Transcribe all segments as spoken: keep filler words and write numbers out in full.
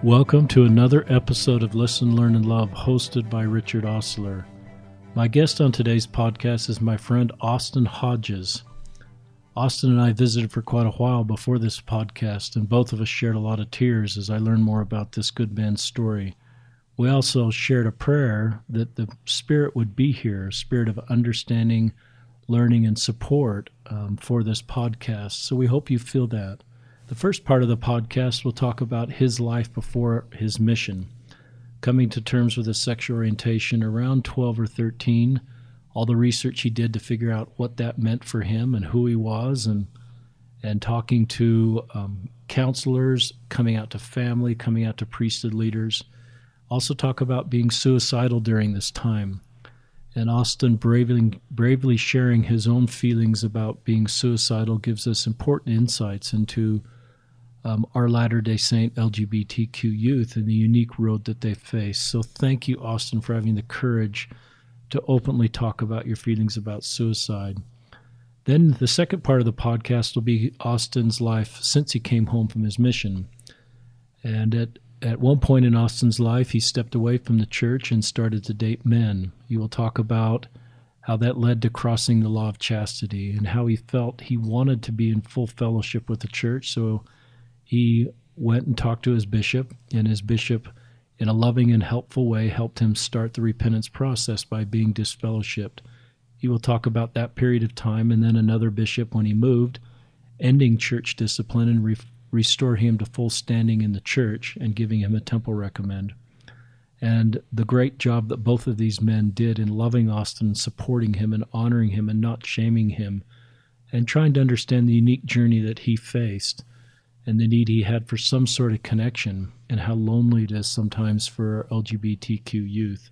Welcome to another episode of Listen, Learn, and Love, hosted by Richard Ostler. My guest on today's podcast is my friend Austin Hodges. Austin and I visited for quite a while before this podcast, and both of us shared a lot of tears as I learned more about this good man's story. We also shared a prayer that the Spirit would be here, a spirit of understanding, learning, and support um, for this podcast. So we hope you feel that. The first part of the podcast will talk about his life before his mission, coming to terms with his sexual orientation around twelve or thirteen, all the research he did to figure out what that meant for him and who he was, and and talking to um, counselors, coming out to family, coming out to priesthood leaders. Also talk about being suicidal during this time. And Austin bravely, bravely sharing his own feelings about being suicidal gives us important insights into Um, our Latter-day Saint L G B T Q youth and the unique road that they face. So thank you, Austin, for having the courage to openly talk about your feelings about suicide. Then the second part of the podcast will be Austin's life since he came home from his mission. And at, at one point in Austin's life, he stepped away from the church and started to date men. He will talk about how that led to crossing the law of chastity and how he felt he wanted to be in full fellowship with the church. So he went and talked to his bishop, and his bishop, in a loving and helpful way, helped him start the repentance process by being disfellowshipped. He will talk about that period of time, and then another bishop, when he moved, ending church discipline and re- restore him to full standing in the church and giving him a temple recommend. And the great job that both of these men did in loving Austin, supporting him and honoring him and not shaming him, and trying to understand the unique journey that he faced and the need he had for some sort of connection, and how lonely it is sometimes for L G B T Q youth.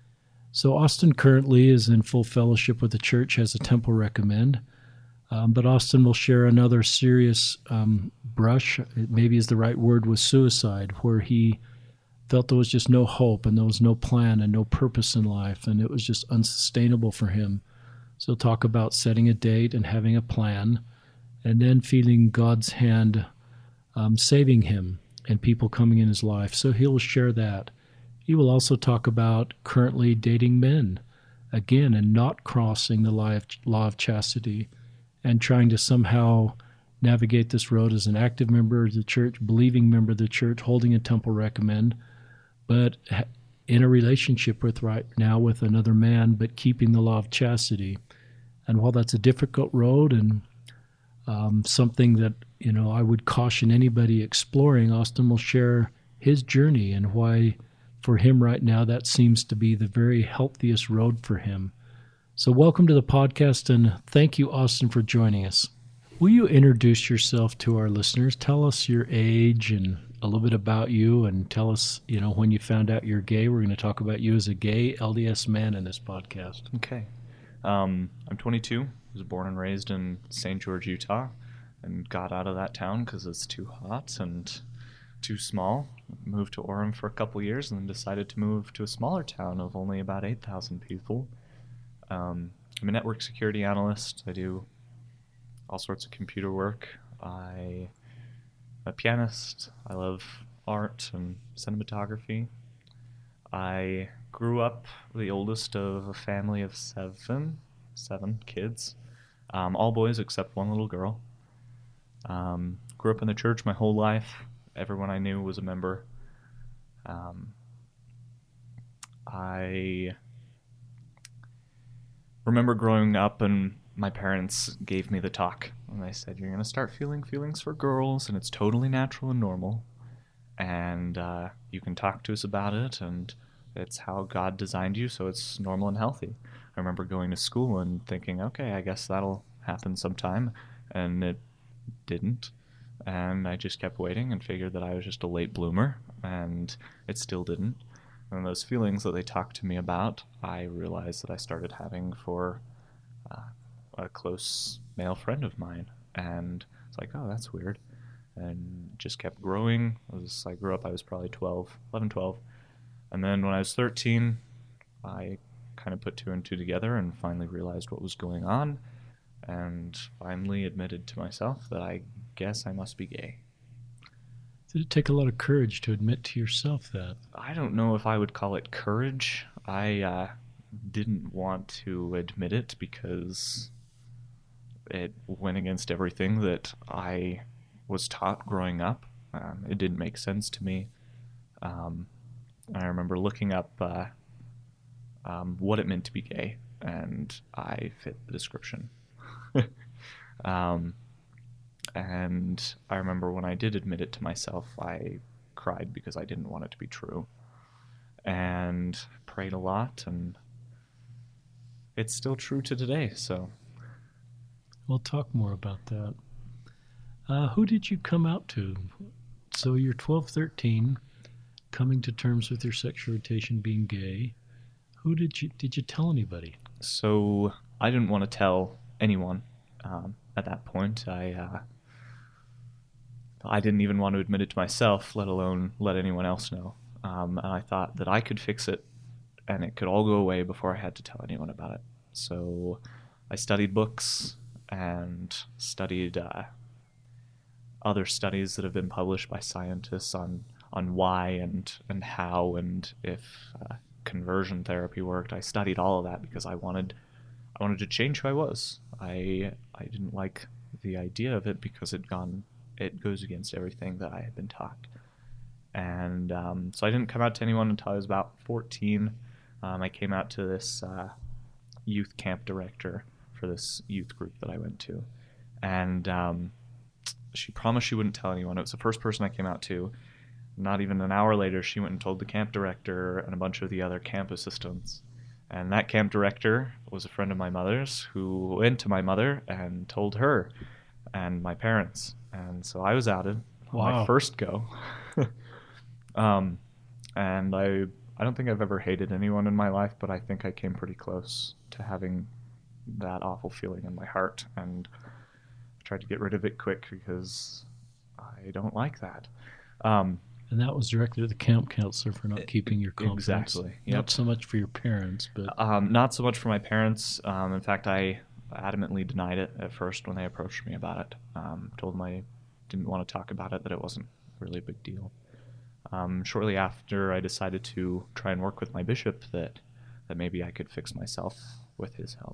So Austin currently is in full fellowship with the church, has a temple recommend, um, but Austin will share another serious um, brush, maybe is the right word, with suicide, where he felt there was just no hope and there was no plan and no purpose in life, and it was just unsustainable for him. So talk about setting a date and having a plan, and then feeling God's hand Um, saving him and people coming in his life. So he'll share that. He will also talk about currently dating men, again, and not crossing the law of, law of chastity and trying to somehow navigate this road as an active member of the church, believing member of the church, holding a temple recommend, but in a relationship with right now with another man, but keeping the law of chastity. And while that's a difficult road and um, something that you know, I would caution anybody exploring, Austin will share his journey and why, for him right now, that seems to be the very healthiest road for him. So welcome to the podcast, and thank you, Austin, for joining us. Will you introduce yourself to our listeners? Tell us your age and a little bit about you, and tell us, you know, when you found out you're gay. We're going to talk about you as a gay L D S man in this podcast. Okay. Um, I'm twenty-two. I was born and raised in Saint George, Utah, and got out of that town because it's too hot and too small. Moved to Orem for a couple years and then decided to move to a smaller town of only about eight thousand people. Um, I'm a network security analyst. I do all sorts of computer work. I'm a pianist. I love art and cinematography. I grew up the oldest of a family of seven, seven kids, um, all boys except one little girl. Um, grew up in the church my whole life. Everyone I knew was a member. Um, I remember growing up and my parents gave me the talk. And they said, you're going to start feeling feelings for girls, and it's totally natural and normal. And uh, you can talk to us about it, and it's how God designed you, so it's normal and healthy. I remember going to school and thinking, okay, I guess that'll happen sometime. And it didn't, and I just kept waiting and figured that I was just a late bloomer, and it still didn't. And those feelings that they talked to me about, I realized that I started having for uh, a close male friend of mine, and it's like, oh, that's weird, and just kept growing. As I grew up, I was probably twelve, eleven, twelve, and then when I was thirteen, I kind of put two and two together and finally realized what was going on, and finally admitted to myself that I guess I must be gay. Did it take a lot of courage to admit to yourself that? I don't know if I would call it courage. I uh, didn't want to admit it because it went against everything that I was taught growing up. Um, it didn't make sense to me. Um, I remember looking up uh, um, what it meant to be gay, and I fit the description. um, and I remember when I did admit it to myself, I cried because I didn't want it to be true, and prayed a lot, and it's still true to today. So we'll talk more about that. Uh, who did you come out to? So you're twelve, thirteen, coming to terms with your sexual orientation being gay. Who did you did you tell anybody? So I didn't want to tell anyone um, at that point. I uh, I didn't even want to admit it to myself, let alone let anyone else know. Um, and I thought that I could fix it, and it could all go away before I had to tell anyone about it. So I studied books and studied uh, other studies that have been published by scientists on on why and and how and if uh, conversion therapy worked. I studied all of that because I wanted I wanted to change who I was. I I didn't like the idea of it because it gone it goes against everything that I had been taught. And um, so I didn't come out to anyone until I was about fourteen. Um, I came out to this uh, youth camp director for this youth group that I went to, and um, she promised she wouldn't tell anyone. It was the first person I came out to. Not even an hour later, she went and told the camp director and a bunch of the other camp assistants. And that camp director was a friend of my mother's who went to my mother and told her and my parents. And so I was outed on Wow. my first go. um, and I I don't think I've ever hated anyone in my life, but I think I came pretty close to having that awful feeling in my heart. And I tried to get rid of it quick because I don't like that. Um, And that was directly to the camp counselor for not keeping your confidence. Exactly. Yep. Not so much for your parents, but Um, not so much for my parents. Um, in fact, I adamantly denied it at first when they approached me about it. Um, told them I didn't want to talk about it, that it wasn't really a big deal. Um, shortly after, I decided to try and work with my bishop that, that maybe I could fix myself with his help.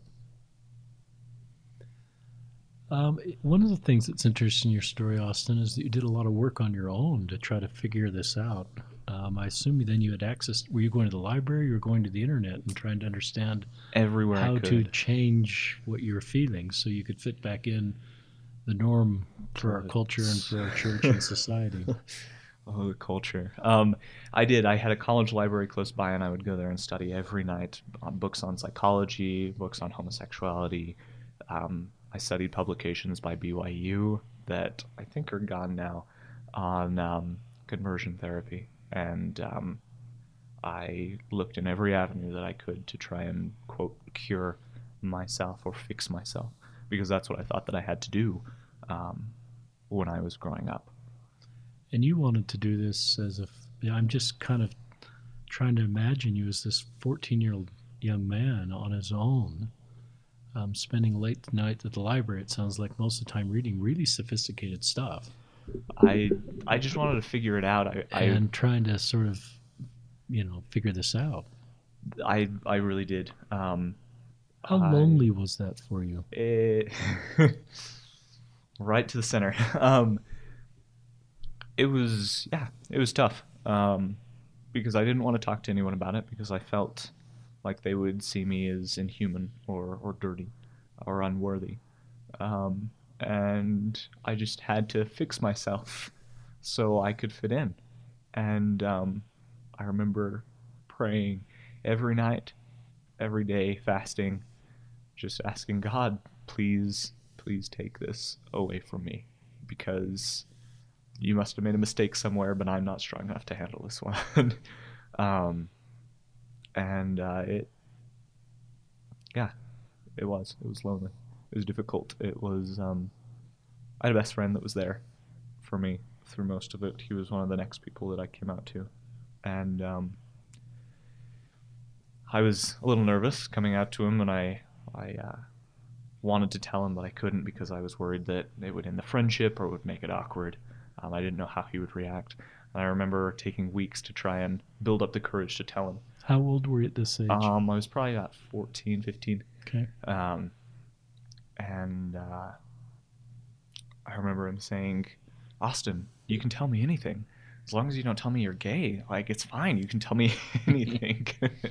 Um, one of the things that's interesting in your story, Austin, is that you did a lot of work on your own to try to figure this out. Um, I assume then you had access. Were you going to the library? You were going to the internet and trying to understand Everywhere how I could. to change what you were feeling so you could fit back in the norm for our culture and for our church and society. Oh, the culture. Um, I did. I had a college library close by, and I would go there and study every night on books on psychology, books on homosexuality. Um, I studied publications by B Y U that I think are gone now on um, conversion therapy. And um, I looked in every avenue that I could to try and, quote, cure myself or fix myself, because that's what I thought that I had to do um, when I was growing up. And you wanted to do this as if, I'm just kind of trying to imagine you as this fourteen-year-old young man on his own, um, spending late night at the library, it sounds like most of the time reading really sophisticated stuff. I I just wanted to figure it out. I, and trying to sort of, you know, figure this out. I I really did. Um, How I, lonely was that for you? It, right to the center. Um, it was, yeah, it was tough um, because I didn't want to talk to anyone about it because I felt like they would see me as inhuman or, or dirty or unworthy. Um, and I just had to fix myself so I could fit in. And um, I remember praying every night, every day, fasting, just asking God, please, please take this away from me, because you must have made a mistake somewhere, but I'm not strong enough to handle this one. um, and uh, it, yeah, it was. It was lonely. It was difficult. It was, um, I had a best friend that was there for me through most of it. He was one of the next people that I came out to. And um, I was a little nervous coming out to him, and I, I uh, wanted to tell him, but I couldn't because I was worried that it would end the friendship or it would make it awkward. Um, I didn't know how he would react. And I remember taking weeks to try and build up the courage to tell him. How old were you at this age? Um, I was probably about fourteen, fifteen. Okay. Um, and uh, I remember him saying, Austin, you can tell me anything. As long as you don't tell me you're gay, like, it's fine. You can tell me anything.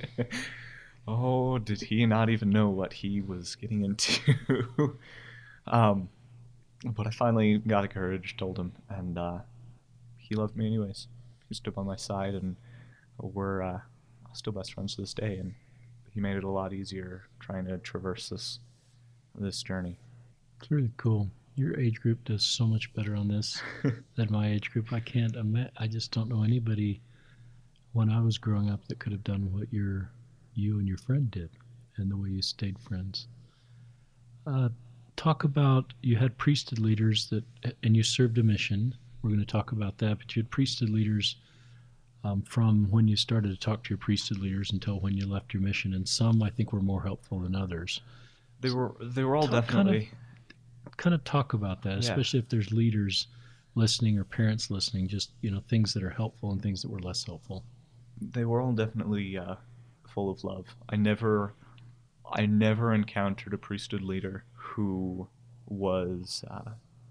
Oh, did he not even know what he was getting into? um, but I finally got the courage, told him, and uh, he loved me anyways. He stood by my side, and we're uh, still best friends to this day, and he made it a lot easier trying to traverse this this journey. It's really cool. Your age group does so much better on this than my age group. I can't imagine. I just don't know anybody when I was growing up that could have done what your you and your friend did, and the way you stayed friends. Uh, talk about, you had priesthood leaders that, and you served a mission. We're going to talk about that, but you had priesthood leaders um, from when you started to talk to your priesthood leaders until when you left your mission, and some I think were more helpful than others. They were they were all Talk- definitely. Kind of, kind of talk about that, Yeah. especially if there's leaders listening or parents listening, just, you know, things that are helpful and things that were less helpful. They were all definitely uh, full of love. I never, I never encountered a priesthood leader who was uh,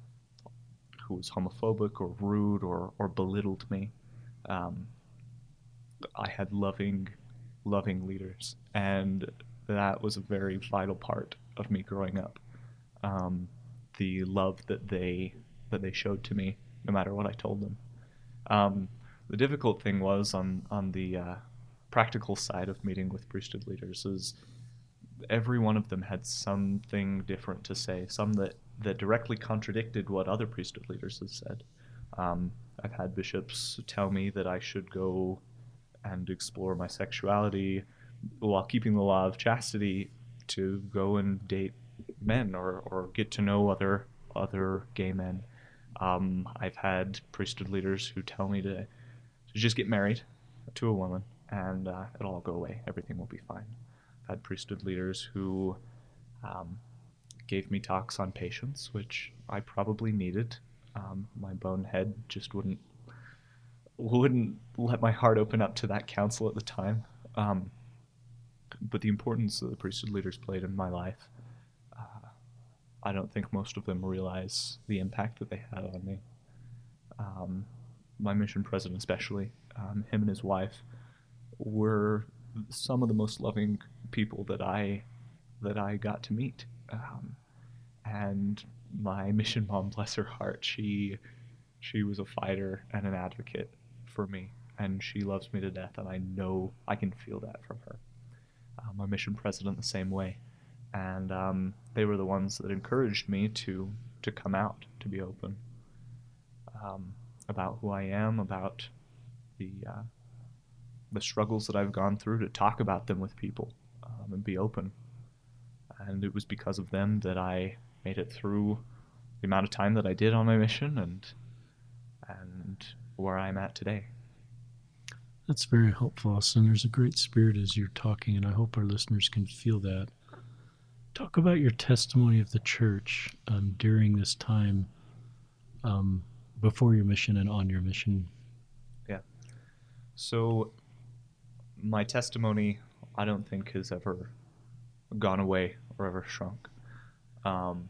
who was homophobic or rude or, or belittled me. Um, I had loving, loving leaders, and that was a very vital part of me growing up. Um, the love that they that they showed to me, no matter what I told them. Um, the difficult thing was on on the uh, practical side of meeting with priesthood leaders is every one of them had something different to say, some that, that directly contradicted what other priesthood leaders had said. Um, I've had bishops tell me that I should go and explore my sexuality while keeping the law of chastity, to go and date men or, or get to know other other gay men. Um, I've had priesthood leaders who tell me to, to just get married to a woman and uh, it'll all go away. Everything will be fine. I've had priesthood leaders who um, gave me talks on patience, which I probably needed. Um, my bonehead just wouldn't wouldn't let my heart open up to that counsel at the time. Um, but the importance that the priesthood leaders played in my life, uh, I don't think most of them realize the impact that they had on me. Um, my mission president especially, um, him and his wife, were some of the most loving people that I that I got to meet. Um, and my mission mom, bless her heart, she she was a fighter and an advocate for me, and she loves me to death, and I know I can feel that from her. Uh, my mission president the same way, and um, they were the ones that encouraged me to to come out, to be open um, about who I am, about the uh, the struggles that I've gone through, to talk about them with people um, and be open. And it was because of them that I made it through the amount of time that I did on my mission, and and where I'm at today. That's very helpful, Austin. There's a great spirit as you're talking, and I hope our listeners can feel that. Talk about your testimony of the church um, during this time um, before your mission and on your mission. Yeah. So my testimony, I don't think, has ever gone away or ever shrunk. Um,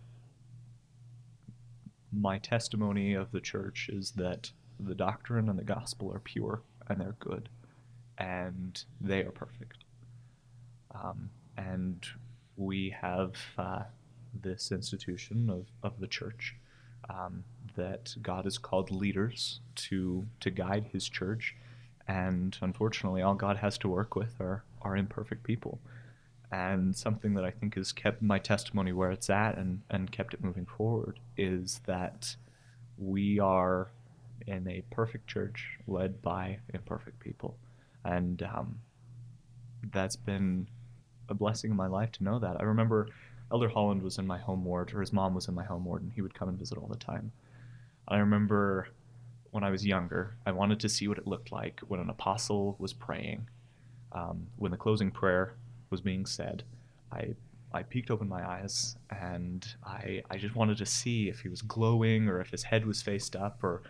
my testimony of the church is that the doctrine and the gospel are pure, and they're good, and they are perfect. Um, and we have uh, this institution of, of the church um, that God has called leaders to to guide his church, and unfortunately all God has to work with are, are imperfect people. And something that I think has kept my testimony where it's at and, and kept it moving forward is that we are in a perfect church led by imperfect people. And um, that's been a blessing in my life to know that. I remember Elder Holland was in my home ward, or his mom was in my home ward, and he would come and visit all the time. I remember when I was younger, I wanted to see what it looked like when an apostle was praying. Um, when the closing prayer was being said, I I peeked open my eyes, and I I just wanted to see if he was glowing or if his head was faced up or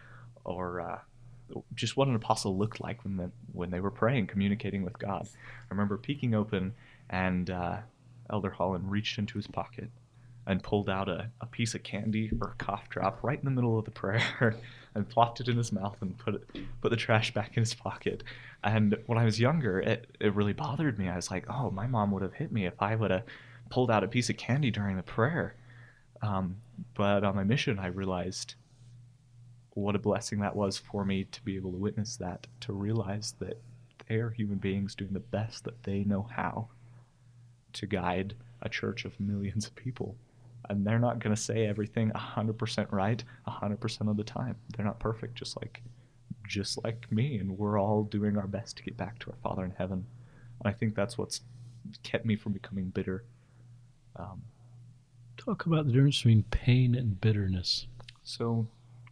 or uh, just what an apostle looked like when the, when they were praying, communicating with God. I remember peeking open, and uh, Elder Holland reached into his pocket and pulled out a, a piece of candy or a cough drop right in the middle of the prayer and plopped it in his mouth and put it, put the trash back in his pocket. And when I was younger, it, it really bothered me. I was like, oh, my mom would have hit me if I would have pulled out a piece of candy during the prayer. Um, but on my mission, I realized what a blessing that was for me to be able to witness that, to realize that they are human beings doing the best that they know how to guide a church of millions of people. And they're not going to say everything one hundred percent right one hundred percent of the time. They're not perfect, just like just like me, and we're all doing our best to get back to our Father in heaven. And I think that's what's kept me from becoming bitter. Um, Talk about the difference between pain and bitterness. So,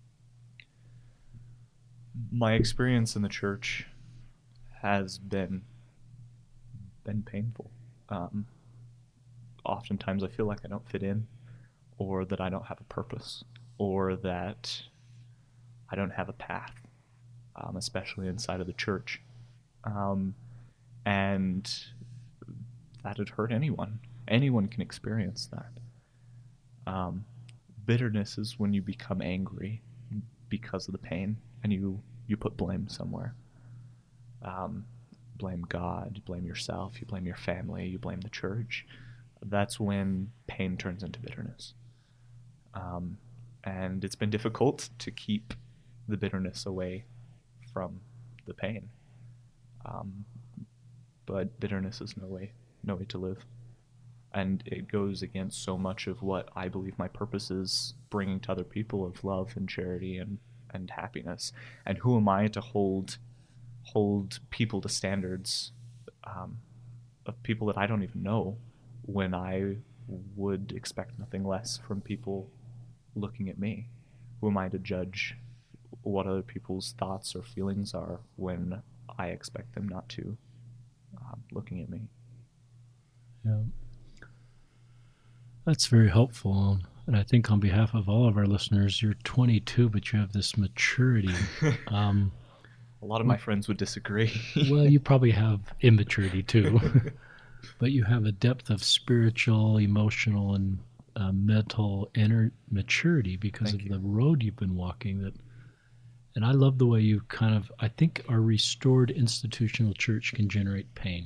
my experience in the church has been been painful. Um, oftentimes I feel like I don't fit in, or that I don't have a purpose, or that I don't have a path, um, especially inside of the church. Um, and that would hurt anyone. Anyone can experience that. Um, bitterness is when you become angry because of the pain, and you, you put blame somewhere. Um, blame God, you blame yourself, you blame your family, you blame the church. That's when pain turns into bitterness. Um, and it's been difficult to keep the bitterness away from the pain. Um, but bitterness is no way, no way to live. And it goes against so much of what I believe my purpose is, bringing to other people, of love and charity and, and happiness. And who am I to hold hold people to standards um, of people that I don't even know, when I would expect nothing less from people looking at me? Who am I to judge what other people's thoughts or feelings are when I expect them not to, um, looking at me? Yeah. That's very helpful. And I think on behalf of all of our listeners, you're twenty-two, but you have this maturity. Um, A lot of my friends would disagree. well, you probably have immaturity too, but you have a depth of spiritual, emotional, and uh, mental inner maturity because Thank of you. the road you've been walking. That, and I love the way you kind of, I think our restored institutional church can generate pain.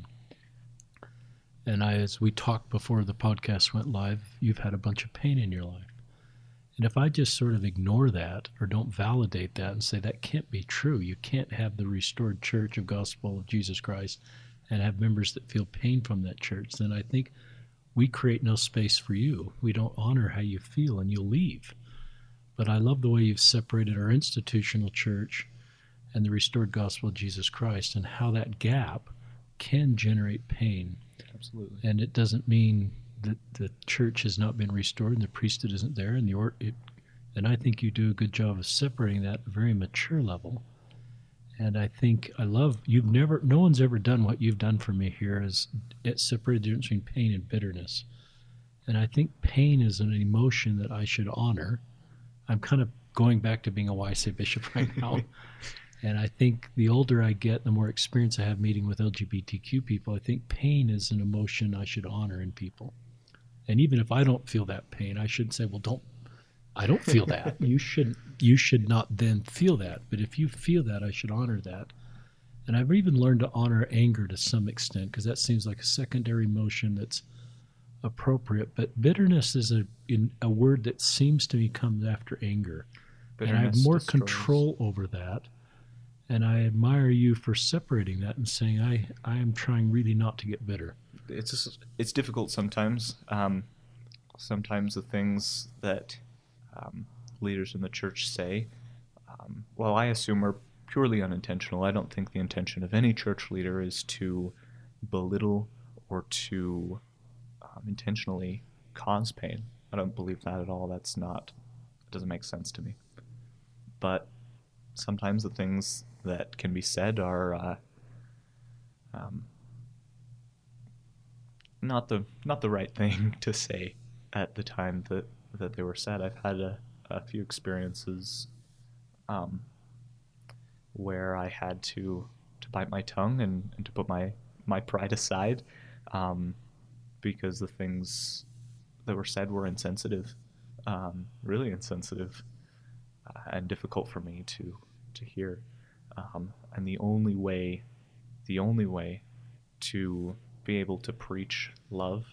And I, as we talked before the podcast went live, you've had a bunch of pain in your life. And if I just sort of ignore that or don't validate that and say that can't be true, you can't have the restored church of gospel of Jesus Christ and have members that feel pain from that church, then I think we create no space for you. We don't honor how you feel, and you'll leave. But I love the way you've separated our institutional church and the restored gospel of Jesus Christ, and how that gap can generate pain. Absolutely. And it doesn't mean that the church has not been restored and the priesthood isn't there, and the or it, and I think you do a good job of separating that at a very mature level. And I think I love, you've never, no one's ever done what you've done for me here, is it separated the difference between pain and bitterness. And I think pain is an emotion that I should honor. I'm kind of going back to being a Y S A bishop right now. And I think the older I get, the more experience I have meeting with L G B T Q people, I think pain is an emotion I should honor in people. And even if I don't feel that pain, I shouldn't say, well, don't, I don't feel that. You shouldn't, you should not then feel that. But if you feel that, I should honor that. And I've even learned to honor anger to some extent, because that seems like a secondary emotion that's appropriate. But bitterness is a in, a word that seems to me comes after anger. Bitterness, and I have more destroys. Control over that. And I admire you for separating that and saying, I, I am trying really not to get bitter. It's just, it's difficult sometimes. Um, sometimes the things that um, leaders in the church say, um, well, I assume are purely unintentional. I don't think the intention of any church leader is to belittle or to um, intentionally cause pain. I don't believe that at all. That's not, it doesn't make sense to me. But sometimes the things that can be said are uh, um, not the not the right thing to say at the time that, that they were said. I've had a, a few experiences um, where I had to to bite my tongue and, and to put my my pride aside, um, because the things that were said were insensitive, um, really insensitive, uh, and difficult for me to to hear. Um, and the only way, the only way to be able to preach love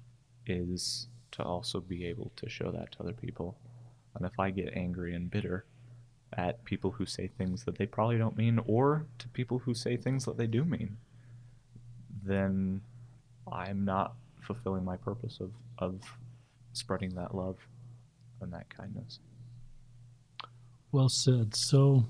is to also be able to show that to other people. And if I get angry and bitter at people who say things that they probably don't mean, or to people who say things that they do mean, then I'm not fulfilling my purpose of, of spreading that love and that kindness. Well said. So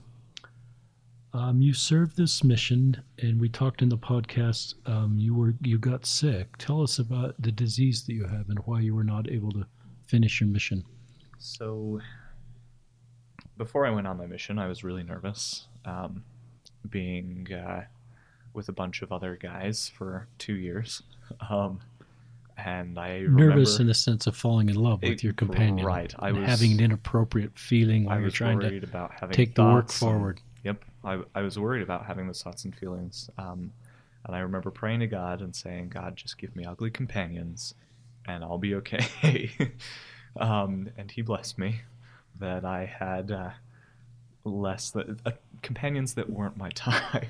um, you served this mission, and we talked in the podcast. Um, you were you got sick. Tell us about the disease that you have and why you were not able to finish your mission. So before I went on my mission, I was really nervous, um, being uh, with a bunch of other guys for two years. Um, and I Nervous remember, in the sense of falling in love with It- your companion, right. I and was- having an inappropriate feeling while I you're was trying to worried about having take the work thoughts and- forward. Yep, I, I was worried about having those thoughts and feelings. Um, and I remember praying to God and saying, God, just give me ugly companions and I'll be okay. um, and he blessed me that I had uh, less, th- uh, companions that weren't my type.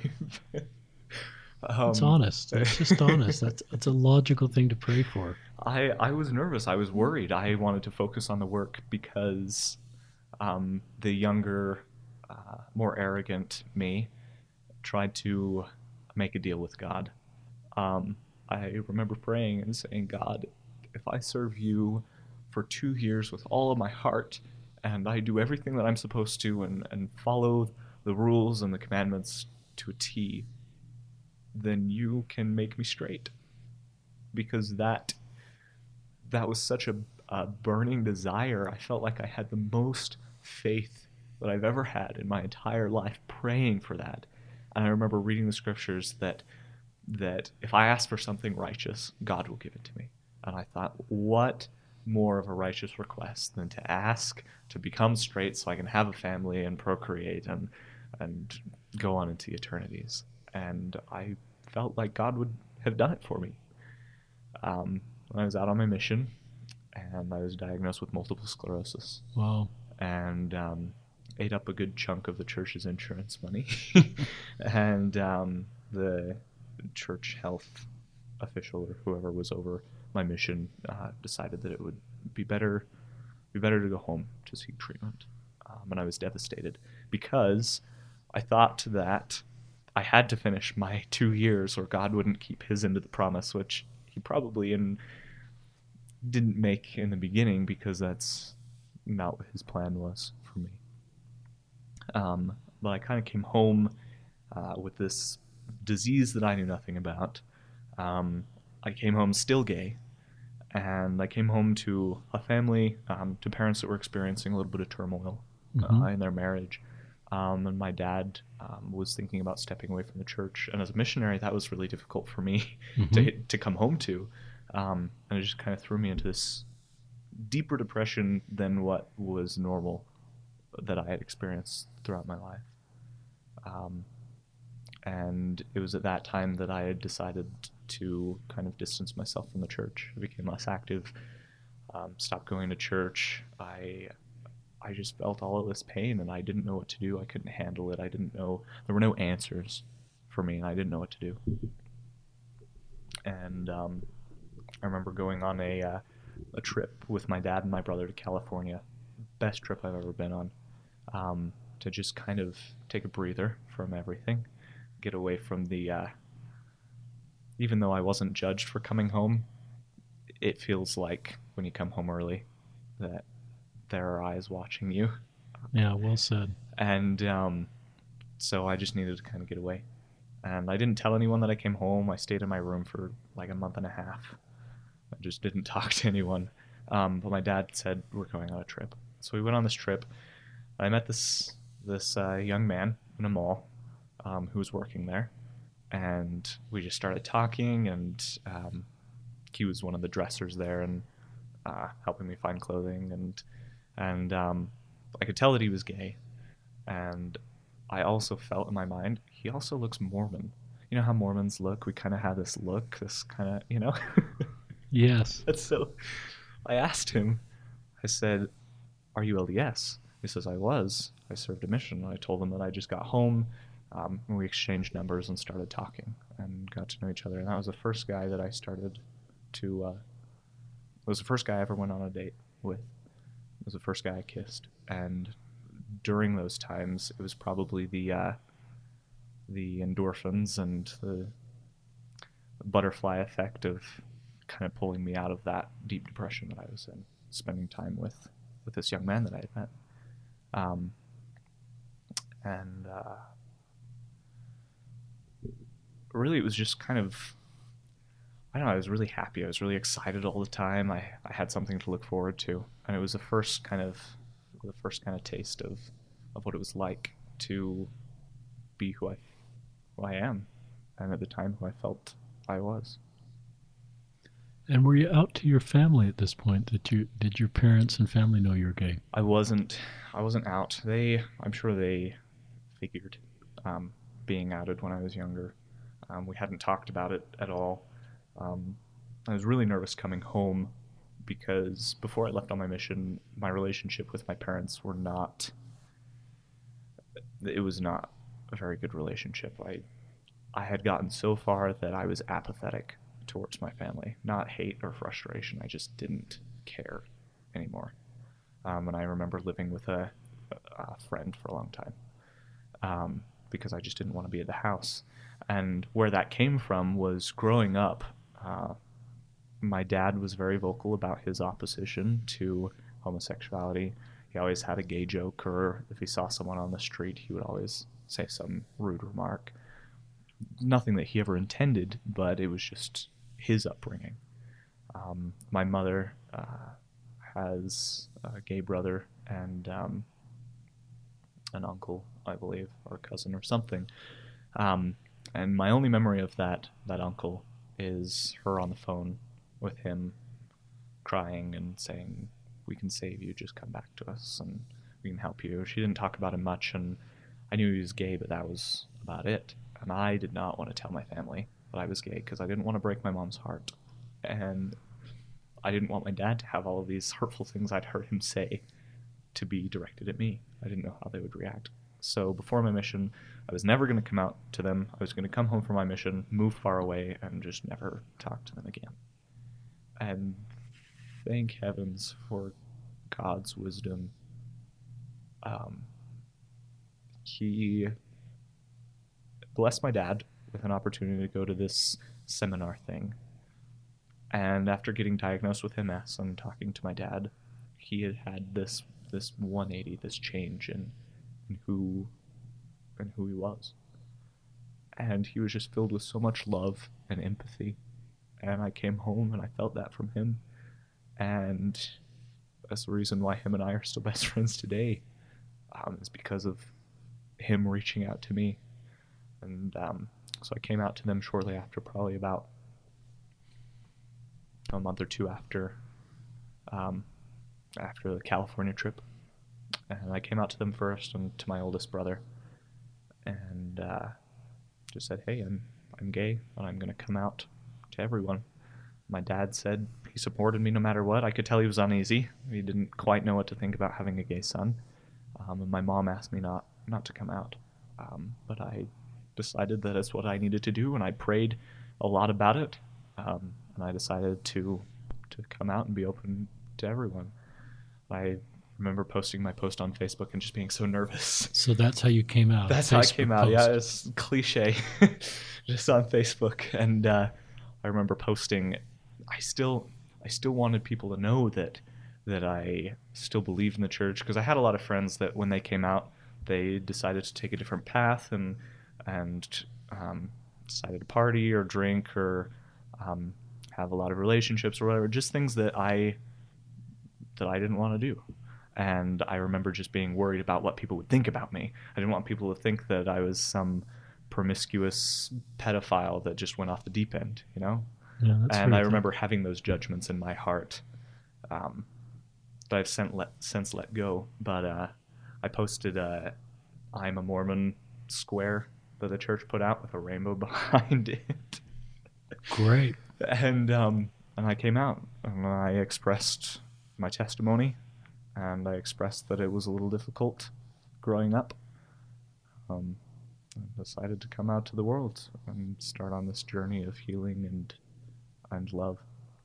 um, It's honest. It's just honest. That's that's a logical thing to pray for. I, I was nervous. I was worried. I wanted to focus on the work because um, the younger, uh, more arrogant me tried to make a deal with God. Um, I remember praying and saying, God, if I serve you for two years with all of my heart and I do everything that I'm supposed to and, and follow the rules and the commandments to a T, then you can make me straight. Because that that was such a, a burning desire. I felt like I had the most faith that I've ever had in my entire life, praying for that. And I remember reading the scriptures that that if I ask for something righteous, God will give it to me. And I thought, what more of a righteous request than to ask to become straight so I can have a family and procreate and and go on into the eternities. And I felt like God would have done it for me. Um, when I was out on my mission, and I was diagnosed with multiple sclerosis. Wow. And um, ate up a good chunk of the church's insurance money. and um, the church health official or whoever was over my mission uh, decided that it would be better be better to go home to seek treatment. Um, and I was devastated because I thought that I had to finish my two years or God wouldn't keep his end of the promise, which he probably in, didn't make in the beginning because that's not what his plan was for me. Um, but I kind of came home uh, with this disease that I knew nothing about. Um, I came home still gay, and I came home to a family, um, to parents that were experiencing a little bit of turmoil Mhm. uh, in their marriage. Um, and my dad um, was thinking about stepping away from the church. And as a missionary, that was really difficult for me Mhm. to to come home to. Um, and it just kind of threw me into this deeper depression than what was normal that I had experienced throughout my life. Um, and it was at that time that I had decided to kind of distance myself from the church. I became less active, um, stopped going to church. I I just felt all of this pain, and I didn't know what to do. I couldn't handle it. I didn't know. There were no answers for me, and I didn't know what to do. And um, I remember going on a uh, a trip with my dad and my brother to California. Best trip I've ever been on. Um, to just kind of take a breather from everything, get away from the. Uh, even though I wasn't judged for coming home, it feels like when you come home early that there are eyes watching you. Yeah, well said. And um, so I just needed to kind of get away. And I didn't tell anyone that I came home. I stayed in my room for like a month and a half. I just didn't talk to anyone. Um, but my dad said, we're going on a trip. So we went on this trip. I met this this uh, young man in a mall um, who was working there. And we just started talking, and um, he was one of the dressers there and uh, helping me find clothing. And and um, I could tell that he was gay. And I also felt in my mind, he also looks Mormon. You know how Mormons look? We kind of have this look, this kind of, you know? Yes. And so I asked him, I said, are you L D S? He says, I was. I served a mission. I told him that I just got home. Um, and we exchanged numbers and started talking and got to know each other. And that was the first guy that I started to, uh, it was the first guy I ever went on a date with. It was the first guy I kissed. And during those times, it was probably the, uh, the endorphins and the butterfly effect of kind of pulling me out of that deep depression that I was in, spending time with, with this young man that I had met. Um, and uh, really, it was just kind of, I don't know, I was really happy. I was really excited all the time. I, I had something to look forward to. And it was the first kind of, the first kind of taste of, of what it was like to be who I, who I am. And at the time, who I felt I was. And were you out to your family at this point? Did you did your parents and family know you were gay? I wasn't. I wasn't out. They, I'm sure they figured um, being outed when I was younger. Um, we hadn't talked about it at all. Um, I was really nervous coming home because before I left on my mission, my relationship with my parents were not. It was not a very good relationship. I, I had gotten so far that I was apathetic towards my family. Not hate or frustration. I just didn't care anymore. Um, and I remember living with a, a friend for a long time um, because I just didn't want to be at the house. And where that came from was growing up. Uh, my dad was very vocal about his opposition to homosexuality. He always had a gay joke, or if he saw someone on the street, he would always say some rude remark. Nothing that he ever intended, but it was just his upbringing. Um, my mother uh, has a gay brother and um, an uncle, I believe, or a cousin or something. Um, and my only memory of that that uncle is her on the phone with him crying and saying, we can save you, just come back to us and we can help you. She didn't talk about him much, and I knew he was gay, but that was about it. And I did not want to tell my family that I was gay because I didn't want to break my mom's heart. And I didn't want my dad to have all of these hurtful things I'd heard him say to be directed at me. I didn't know how they would react. So before my mission, I was never going to come out to them. I was going to come home from my mission, move far away, and just never talk to them again. And thank heavens for God's wisdom. Um, he blessed my dad with an opportunity to go to this seminar thing. And after getting diagnosed with M S and talking to my dad, he had had this this one eighty, this change in, in who in who he was. And he was just filled with so much love and empathy. And I came home and I felt that from him. And that's the reason why him and I are still best friends today. Um, is because of him reaching out to me. And um, so I came out to them shortly after, probably about a month or two after um, after the California trip. And I came out to them first and to my oldest brother and uh, just said, hey, I'm I'm gay and I'm going to come out to everyone. My dad said he supported me no matter what. I could tell he was uneasy. He didn't quite know what to think about having a gay son. Um, and my mom asked me not, not to come out. Um, but I decided that it's what I needed to do, and I prayed a lot about it. Um, and I decided to to come out and be open to everyone. I remember posting my post on Facebook and just being so nervous. So that's how you came out. That's how I came out. Yeah, it's cliche, just on Facebook. And uh, I remember posting. I still, I still wanted people to know that that I still believed in the church, because I had a lot of friends that when they came out, they decided to take a different path and and um, decided to party or drink or um, have a lot of relationships or whatever, just things that I that I didn't want to do. And I remember just being worried about what people would think about me. I didn't want people to think that I was some promiscuous pedophile that just went off the deep end, you know? Yeah, that's and I fair. remember having those judgments in my heart um, that I've sent let, since let go. But uh, I posted uh, I'm a Mormon square that the church put out with a rainbow behind it. Great. And um, and I came out and I expressed my testimony, and I expressed that it was a little difficult growing up. Um, I decided to come out to the world and start on this journey of healing and and love.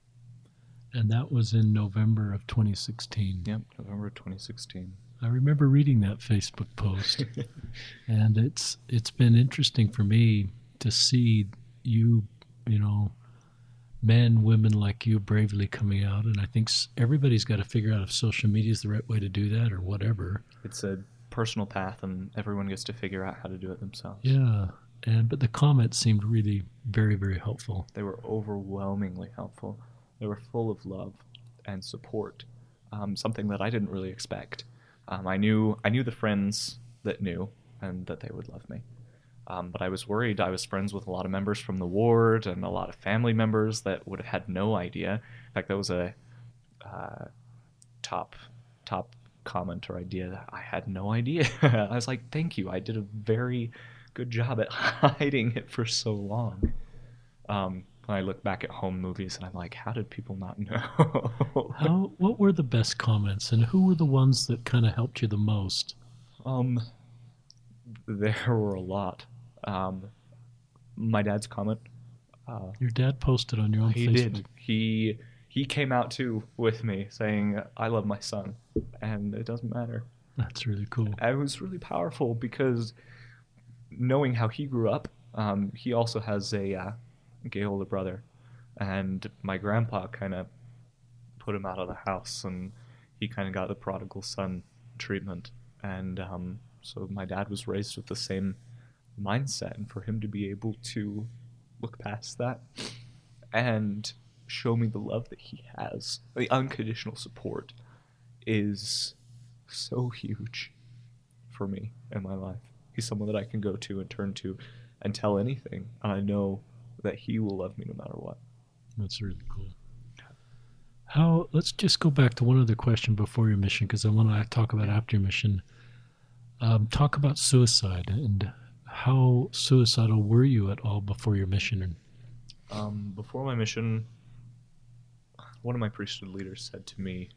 And that was in November of twenty sixteen. Yep, November twenty sixteen. I remember reading that Facebook post, and it's it's been interesting for me to see you, you know, men, women like you bravely coming out. And I think everybody's got to figure out if social media is the right way to do that or whatever. It's a personal path, and everyone gets to figure out how to do it themselves. Yeah, and but the comments seemed really very, very helpful. They were overwhelmingly helpful. They were full of love and support, um, something that I didn't really expect. Um, I knew I knew the friends that knew and that they would love me. Um, but I was worried. I was friends with a lot of members from the ward and a lot of family members that would have had no idea. In fact, that was a uh, top top comment or idea that I had no idea. I was like, thank you. I did a very good job at hiding it for so long. Um, I look back at home movies and I'm like, how did people not know? How? What were the best comments, and who were the ones that kind of helped you the most? Um, there were a lot. Um, my dad's comment. Uh, Your dad posted on your own he Facebook. did. He he came out too with me, saying, "I love my son, and it doesn't matter." That's really cool. It was really powerful because knowing how he grew up, um, he also has a uh, gay older brother, and my grandpa kind of put him out of the house, and he kind of got the prodigal son treatment, and um, so my dad was raised with the same mindset, and for him to be able to look past that and show me the love that he has, the unconditional support, is so huge for me in my life. He's someone that I can go to and turn to and tell anything, and I know that he will love me no matter what. That's really cool. How? Let's just go back to one other question before your mission, because I want to talk about after your mission. Um, talk about suicide, and how suicidal were you at all before your mission? Um, before my mission, one of my priesthood leaders said to me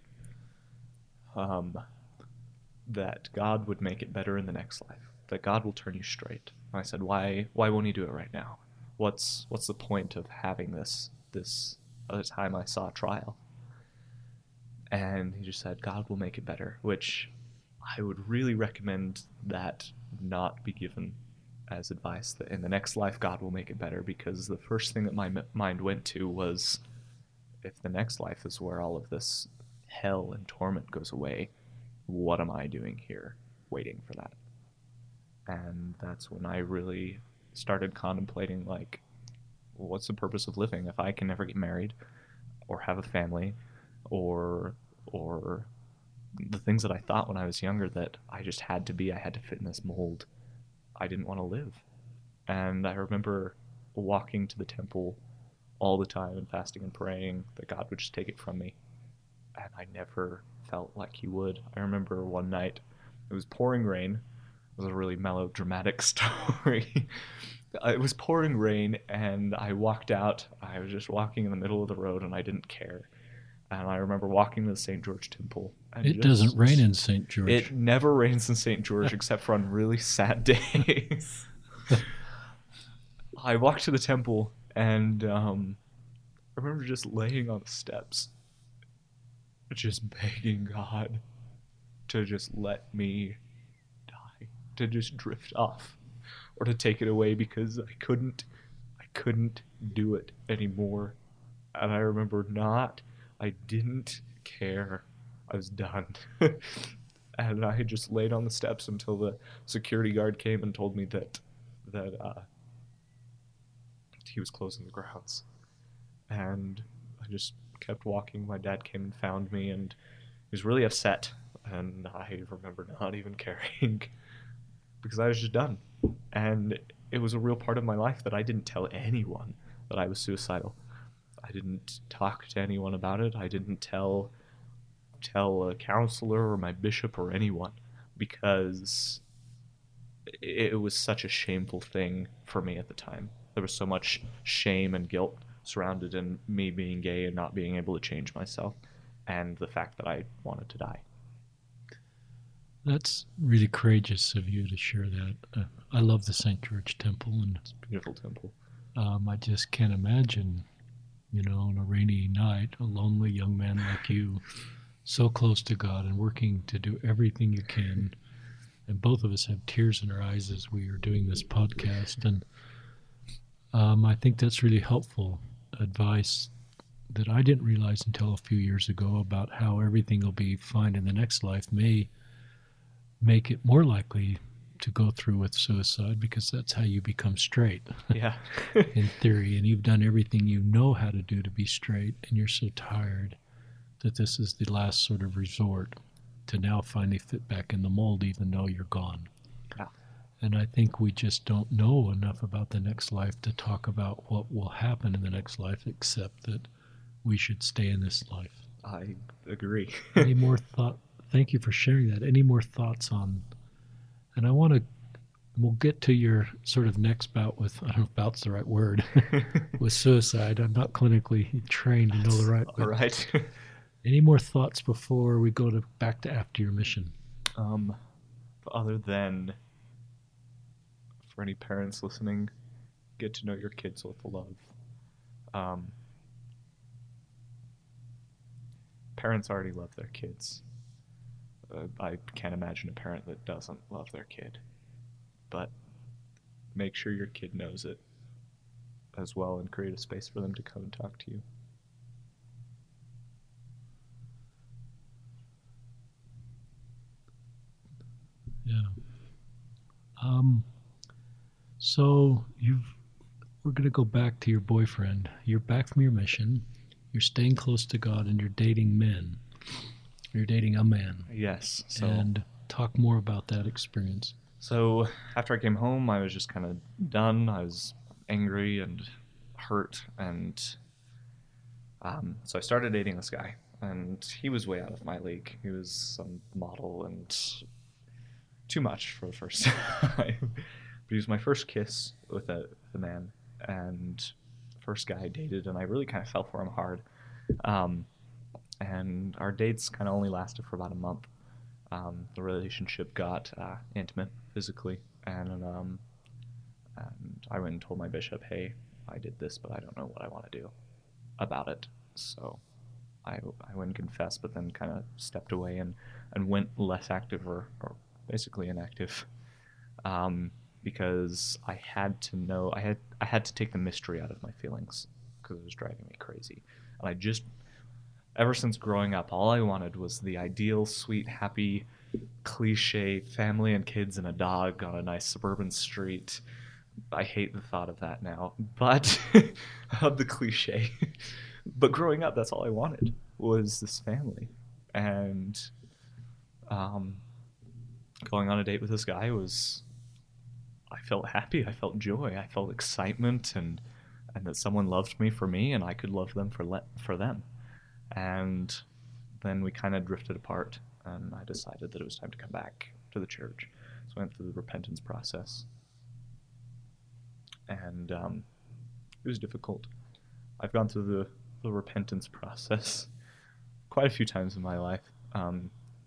um, that God would make it better in the next life, that God will turn you straight. And I said, why why won't he do it right now? What's what's the point of having this this other time I saw a trial? And he just said, God will make it better, which I would really recommend that not be given as advice, that in the next life God will make it better, because the first thing that my m- mind went to was, if the next life is where all of this hell and torment goes away, what am I doing here waiting for that? And that's when I really started contemplating, like, well, what's the purpose of living if I can never get married or have a family, or or the things that I thought when I was younger that I just had to be, I had to fit in this mold. I didn't want to live. And I remember walking to the temple all the time and fasting and praying that God would just take it from me. And I never felt like he would. I remember one night, it was pouring rain. It was a really melodramatic story. It was pouring rain, and I walked out. I was just walking in the middle of the road, and I didn't care. And I remember walking to the Saint George Temple. And It just, doesn't rain in Saint George. It never rains in Saint George except for on really sad days. I walked to the temple, and um, I remember just laying on the steps, just begging God to just let me die, to just drift off, or to take it away, because I couldn't, I couldn't do it anymore. And I remember not, I didn't care. I was done. And I just laid on the steps until the security guard came and told me that that uh, he was closing the grounds. And I just kept walking. My dad came and found me, and he was really upset. And I remember not even caring, because I was just done. And it was a real part of my life that I didn't tell anyone that I was suicidal. I didn't talk to anyone about it. I didn't tell tell a counselor or my bishop or anyone, because it, it was such a shameful thing for me at the time. There was so much shame and guilt surrounded in me being gay and not being able to change myself, and the fact that I wanted to die. That's really courageous of you to share that. Uh, I love the Saint George Temple, and It's a beautiful temple. um, I just can't imagine, you know, on a rainy night, a lonely young man like you, so close to God and working to do everything you can. And both of us have tears in our eyes as we are doing this podcast. And um, I think that's really helpful advice that I didn't realize until a few years ago about how everything will be fine in the next life may make it more likely to go through with suicide, because that's how you become straight. Yeah. In theory, and you've done everything you know how to do to be straight, and you're so tired that this is the last sort of resort to now finally fit back in the mold, even though you're gone. Yeah. And I think we just don't know enough about the next life to talk about what will happen in the next life, except that we should stay in this life. I agree. Any more thought? Thank you for sharing that. Any more thoughts on, and I want to, we'll get to your sort of next bout with, I don't know if bout's the right word, with suicide. I'm not clinically trained to know the right All right. Any more thoughts before we go to back to after your mission? Um, other than, for any parents listening, get to know your kids with love. Um, parents already love their kids. Uh, I can't imagine a parent that doesn't love their kid. But make sure your kid knows it as well, and create a space for them to come and talk to you. Yeah. Um. So you've. We're going to go back to your boyfriend. You're back from your mission. You're staying close to God, and you're dating men. You're dating a man. Yes. So, and talk more about that experience. So after I came home, I was just kind of done. I was angry and hurt, and um, so I started dating this guy, and he was way out of my league. He was some model and too much for the first time. But he was my first kiss with a, with a man, and first guy I dated, and I really kind of fell for him hard. Um, and our dates kind of only lasted for about a month. Um, the relationship got uh, intimate physically, and um, and I went and told my bishop, hey, I did this, but I don't know what I want to do about it. So I, I went and confessed, but then kind of stepped away and, and went less active, or, or basically inactive, um, because I had to know, I had I had to take the mystery out of my feelings, because it was driving me crazy. And I just, ever since growing up, all I wanted was the ideal, sweet, happy, cliche family and kids and a dog on a nice suburban street. I hate the thought of that now, but of the cliche. But growing up, that's all I wanted, was this family. And um, going on a date with this guy was, I felt happy, I felt joy, I felt excitement, and and that someone loved me for me, and I could love them for le- for them. And then we kind of drifted apart, and I decided that it was time to come back to the church. So I went through the repentance process, and um, it was difficult. I've gone through the, the repentance process quite a few times in my life, um,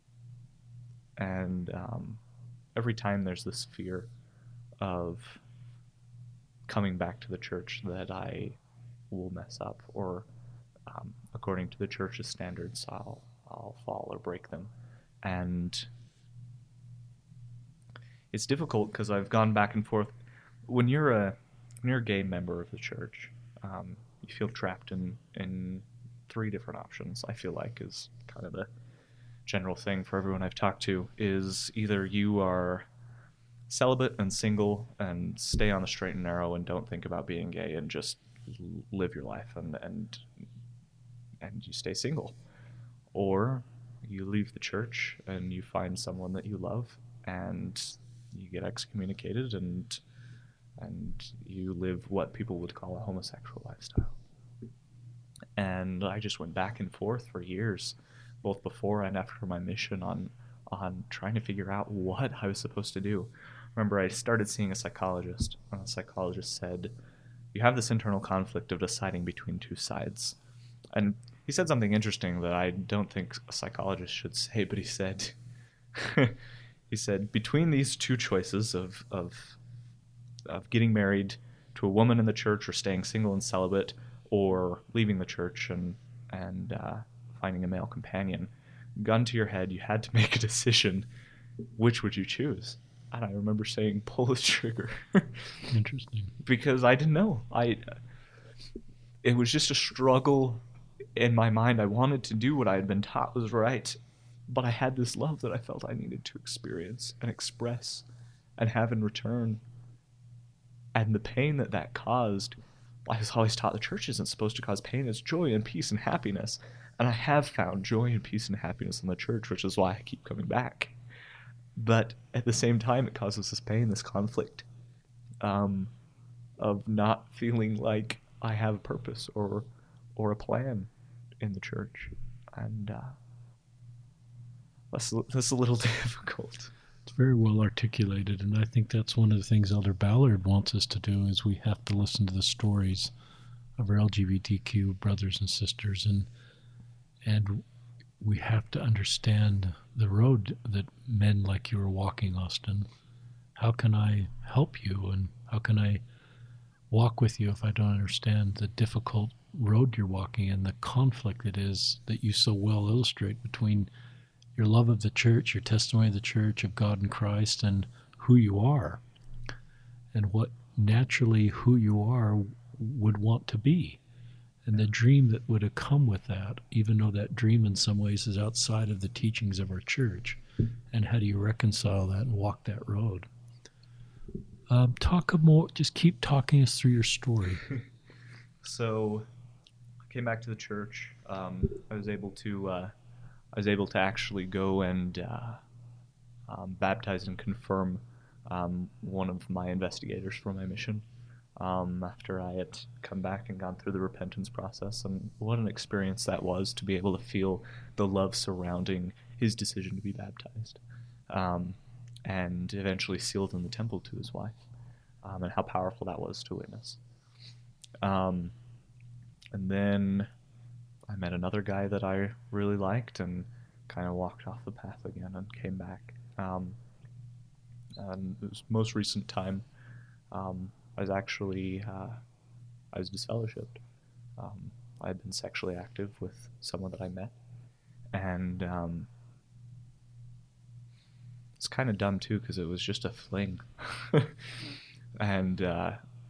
and um, every time there's this fear of coming back to the church that I will mess up, or um, according to the church's standards, I'll I'll fall or break them. And it's difficult because I've gone back and forth. When you're a when you're a gay member of the church, um, you feel trapped in in three different options. I feel like is kind of the general thing for everyone I've talked to, is either you are celibate and single and stay on the straight and narrow and don't think about being gay and just live your life, and and and you stay single, or you leave the church and you find someone that you love and you get excommunicated and and you live what people would call a homosexual lifestyle. And I just went back and forth for years, both before and after my mission, on on trying to figure out what I was supposed to do. remember I started seeing a psychologist, and the psychologist said, you have this internal conflict of deciding between two sides. And he said something interesting that I don't think a psychologist should say, but he said, he said, between these two choices of, of, of getting married to a woman in the church or staying single and celibate or leaving the church and, and uh, finding a male companion, gun to your head, you had to make a decision. Which would you choose? And I remember saying, pull the trigger. Interesting. Because I didn't know. I, it was just a struggle in my mind. I wanted to do what I had been taught was right, but I had this love that I felt I needed to experience and express and have in return. And the pain that that caused, I was always taught the church isn't supposed to cause pain. It's joy and peace and happiness. And I have found joy and peace and happiness in the church, which is why I keep coming back. But at the same time, it causes this pain, this conflict um, of not feeling like I have a purpose or or a plan in the church. And uh, that's, that's a little difficult. It's very well articulated, and I think that's one of the things Elder Ballard wants us to do is we have to listen to the stories of our L G B T Q brothers and sisters, and and we have to understand the road that men like you are walking, Austin. How can I help you, and how can I walk with you if I don't understand the difficult road you're walking and the conflict it is that you so well illustrate between your love of the church, your testimony of the church, of God and Christ, and who you are, and what naturally who you are would want to be, and the dream that would have come with that, even though that dream in some ways is outside of the teachings of our church. And how do you reconcile that and walk that road? Um, talk more, just keep talking us through your story. So I came back to the church. Um, I was able to, uh, I was able to actually go and uh, um, baptize and confirm um, one of my investigators for my mission. Um, after I had come back and gone through the repentance process, and what an experience that was to be able to feel the love surrounding his decision to be baptized, um, and eventually sealed in the temple to his wife, um, and how powerful that was to witness. Um, and then I met another guy that I really liked and kind of walked off the path again and came back. Um, and it was most recent time, um, I was actually, uh, I was disfellowshipped. Um, I had been sexually active with someone that I met, and um, it's kind of dumb too because it was just a fling, and uh,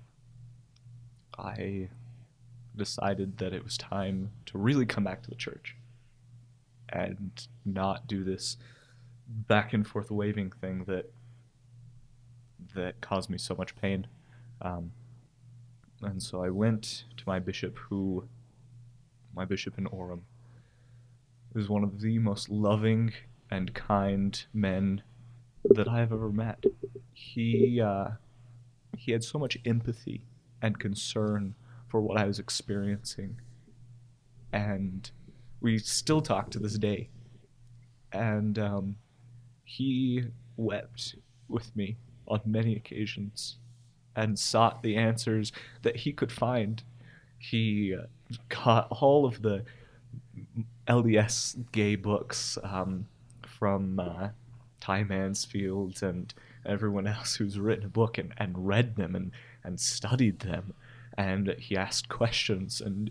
I decided that it was time to really come back to the church and not do this back and forth waving thing that that caused me so much pain. Um, and so I went to my bishop, who, my bishop in Orem, is one of the most loving and kind men that I have ever met. He, uh, he had so much empathy and concern for what I was experiencing, and we still talk to this day. And um, he wept with me on many occasions and sought the answers that he could find. He uh, got all of the L D S gay books um, from uh, Ty Mansfield and everyone else who's written a book, and, and read them and, and studied them. And he asked questions, and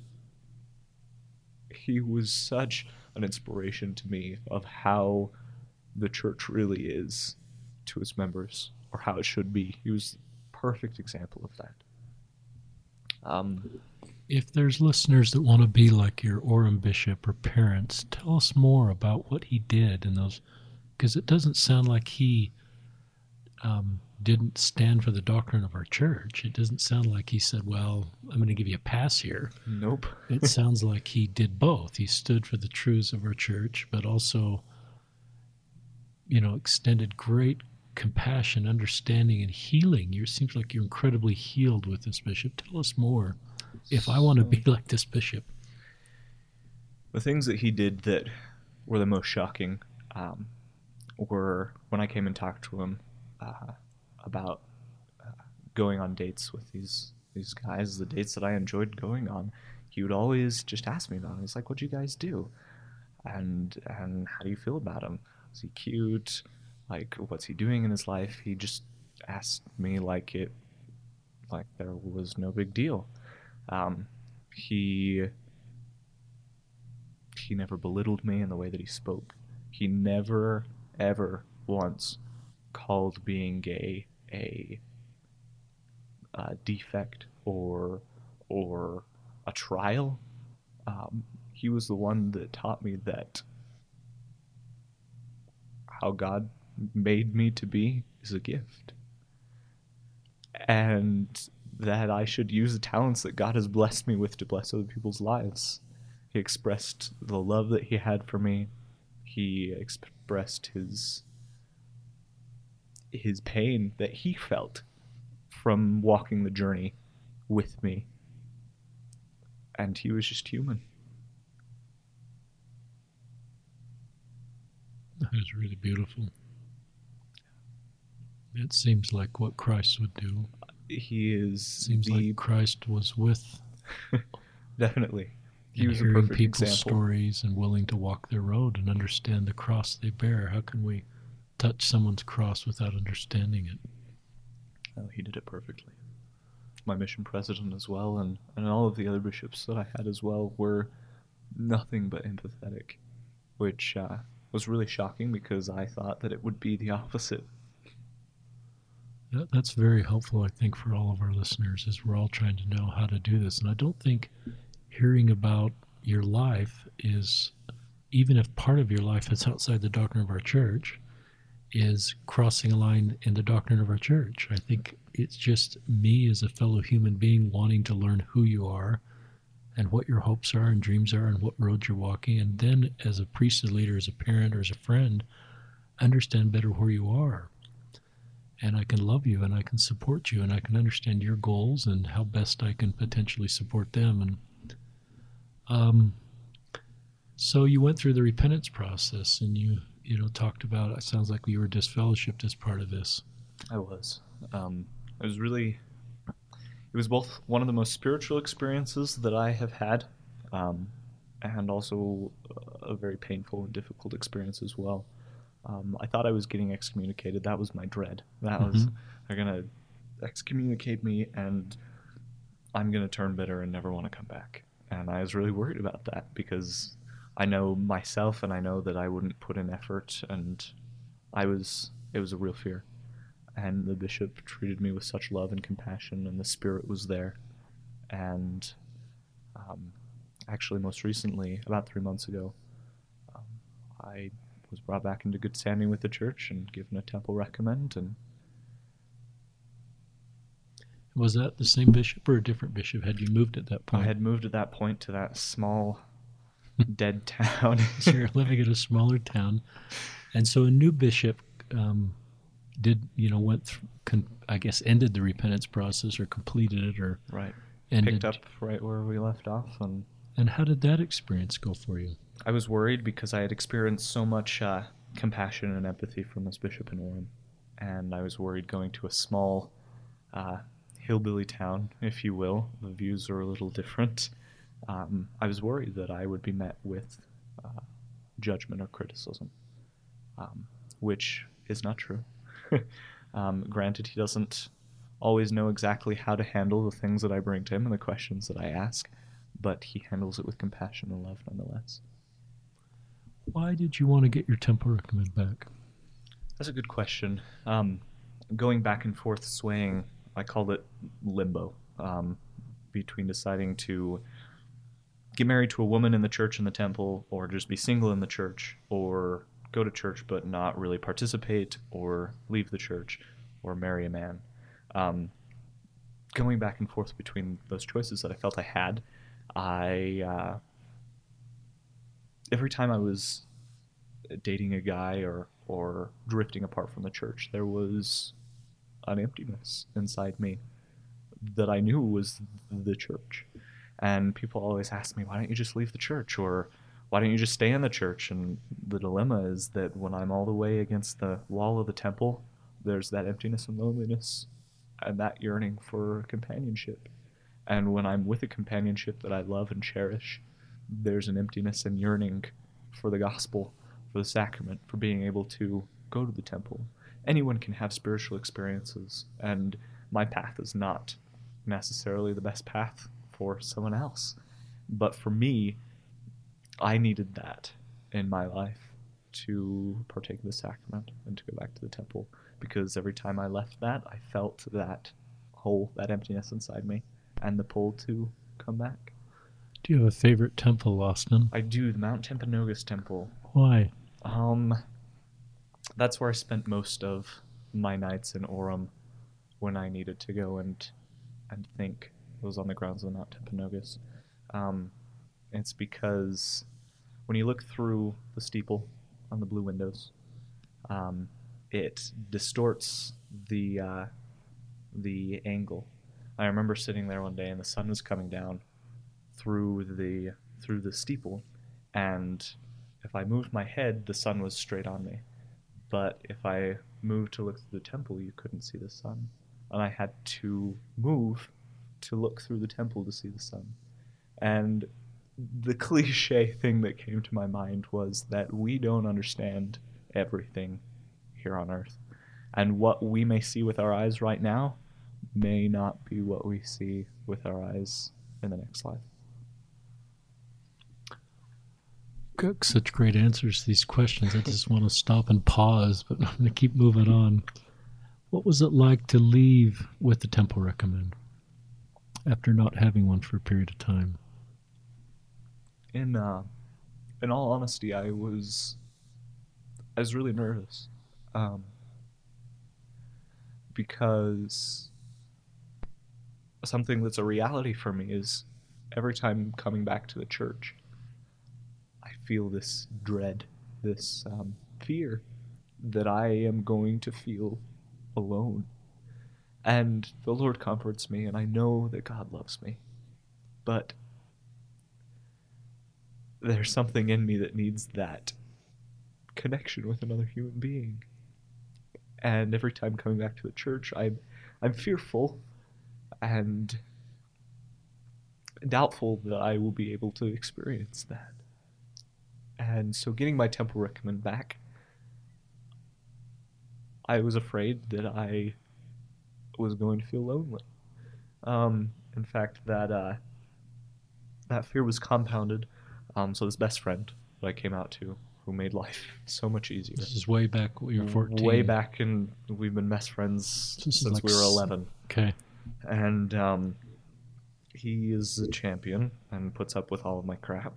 he was such an inspiration to me of how the church really is to its members, or how it should be. He was perfect example of that. Um, if there's listeners that want to be like your Orem bishop or parents, tell us more about what he did in those, because it doesn't sound like he um, didn't stand for the doctrine of our church. It doesn't sound like he said, well, I'm going to give you a pass here. Nope. It sounds like he did both. He stood for the truths of our church, but also, you know, extended great compassion, understanding, and healing. You seems like you're incredibly healed with this bishop. Tell us more. If I want to be like this bishop. The things that he did that were the most shocking um, were when I came and talked to him uh, about uh, going on dates with these these guys, the dates that I enjoyed going on, he would always just ask me about it. He's like, "What'd you guys do? And and how do you feel about him? Is he cute? Like, what's he doing in his life?" He just asked me like it, like there was no big deal. Um, he he never belittled me in the way that he spoke. He never ever once called being gay a, a defect or or a trial. Um, he was the one that taught me that how God made me to be is a gift, and that I should use the talents that God has blessed me with to bless other people's lives. He expressed the love that he had for me. He expressed his his pain that he felt from walking the journey with me. And he was just human. That is really beautiful. It seems like what Christ would do. He is Seems the... like Christ was with Definitely. He and was a hearing perfect people's example. stories and willing to walk their road and understand the cross they bear. How can we touch someone's cross without understanding it? Oh, he did it perfectly. My mission president as well, and, and all of the other bishops that I had as well were nothing but empathetic, which uh, was really shocking because I thought that it would be the opposite. That, that's very helpful, I think, for all of our listeners, as we're all trying to know how to do this. And I don't think hearing about your life is, even if part of your life is outside the doctrine of our church, is crossing a line in the doctrine of our church. I think it's just me as a fellow human being wanting to learn who you are and what your hopes are and dreams are and what road you're walking. And then as a priesthood leader, as a parent, or as a friend, understand better where you are. And I can love you and I can support you and I can understand your goals and how best I can potentially support them. And um, so you went through the repentance process and you, you know, talked about, it sounds like you were disfellowshipped as part of this. I was. Um, it was really, it was both one of the most spiritual experiences that I have had, um, and also a very painful and difficult experience as well. Um, I thought I was getting excommunicated. That was my dread. That Mhm. was, they're going to excommunicate me and I'm going to turn bitter and never want to come back. And I was really worried about that because I know myself and I know that I wouldn't put in effort, and I was, it was a real fear. And the bishop treated me with such love and compassion, and the Spirit was there. And um, actually, most recently, about three months ago, um, I was brought back into good standing with the church and given a temple recommend. And Was that the same bishop or a different bishop? Had you moved at that point? I had moved at that point to that small, dead town. So you're living in a smaller town. And so a new bishop um, did, you know, went through, con- I guess, ended the repentance process or completed it or Right. ended. Picked up right where we left off. And And how did that experience go for you? I was worried because I had experienced so much uh, compassion and empathy from this bishop in Orem. And I was worried going to a small uh, hillbilly town, if you will. The views are a little different. Um, I was worried that I would be met with uh, judgment or criticism, um, which is not true. um, granted, he doesn't always know exactly how to handle the things that I bring to him and the questions that I ask, but he handles it with compassion and love nonetheless. Why did you want to get your temple recommend back? That's a good question. Um, going back and forth swaying, I called it limbo, um, between deciding to get married to a woman in the church and the temple, or just be single in the church, or go to church but not really participate, or leave the church, or marry a man. Um, going back and forth between those choices that I felt I had, I uh, every time I was dating a guy or or drifting apart from the church, there was an emptiness inside me that I knew was the church. And people always ask me, why don't you just leave the church? Or why don't you just stay in the church? And the dilemma is that when I'm all the way against the wall of the temple, there's that emptiness and loneliness and that yearning for companionship. And when I'm with a companionship that I love and cherish, there's an emptiness and yearning for the gospel, for the sacrament, for being able to go to the temple. Anyone can have spiritual experiences, and my path is not necessarily the best path for someone else. But for me, I needed that in my life to partake of the sacrament and to go back to the temple, because every time I left that, I felt that hole, that emptiness inside me, and the pull to come back. Do you have a favorite temple, Austin? I do, the Mount Timpanogos Temple. Why? Um, that's where I spent most of my nights in Orem when I needed to go and and think. It was on the grounds of the Mount Timpanogos. Um, it's because when you look through the steeple on the blue windows, um, it distorts the uh, the angle. I remember sitting there one day and the sun was coming down through the through the steeple, and if I moved my head, the sun was straight on me. But if I moved to look through the temple, you couldn't see the sun. And I had to move to look through the temple to see the sun. And the cliche thing that came to my mind was that we don't understand everything here on earth. And what we may see with our eyes right now may not be what we see with our eyes in the next life. Got such great answers to these questions. I just want to stop and pause, but I'm going to keep moving on. What was it like to leave with the temple recommend after not having one for a period of time? In uh, in all honesty, I was I was really nervous, um, because something that's a reality for me is every time coming back to the church, I feel this dread, this um, fear that I am going to feel alone. And the Lord comforts me, and I know that God loves me. But there's something in me that needs that connection with another human being. And every time coming back to the church, I'm, I'm fearful and doubtful that I will be able to experience that. And so getting my temple recommend back, I was afraid that I was going to feel lonely. Um, in fact, that uh, that fear was compounded. Um, so this best friend that I came out to, who made life so much easier. This is way back when you were fourteen. Way back, and we've been best friends This is since like we were s- eleven. Okay. And um, he is a champion and puts up with all of my crap.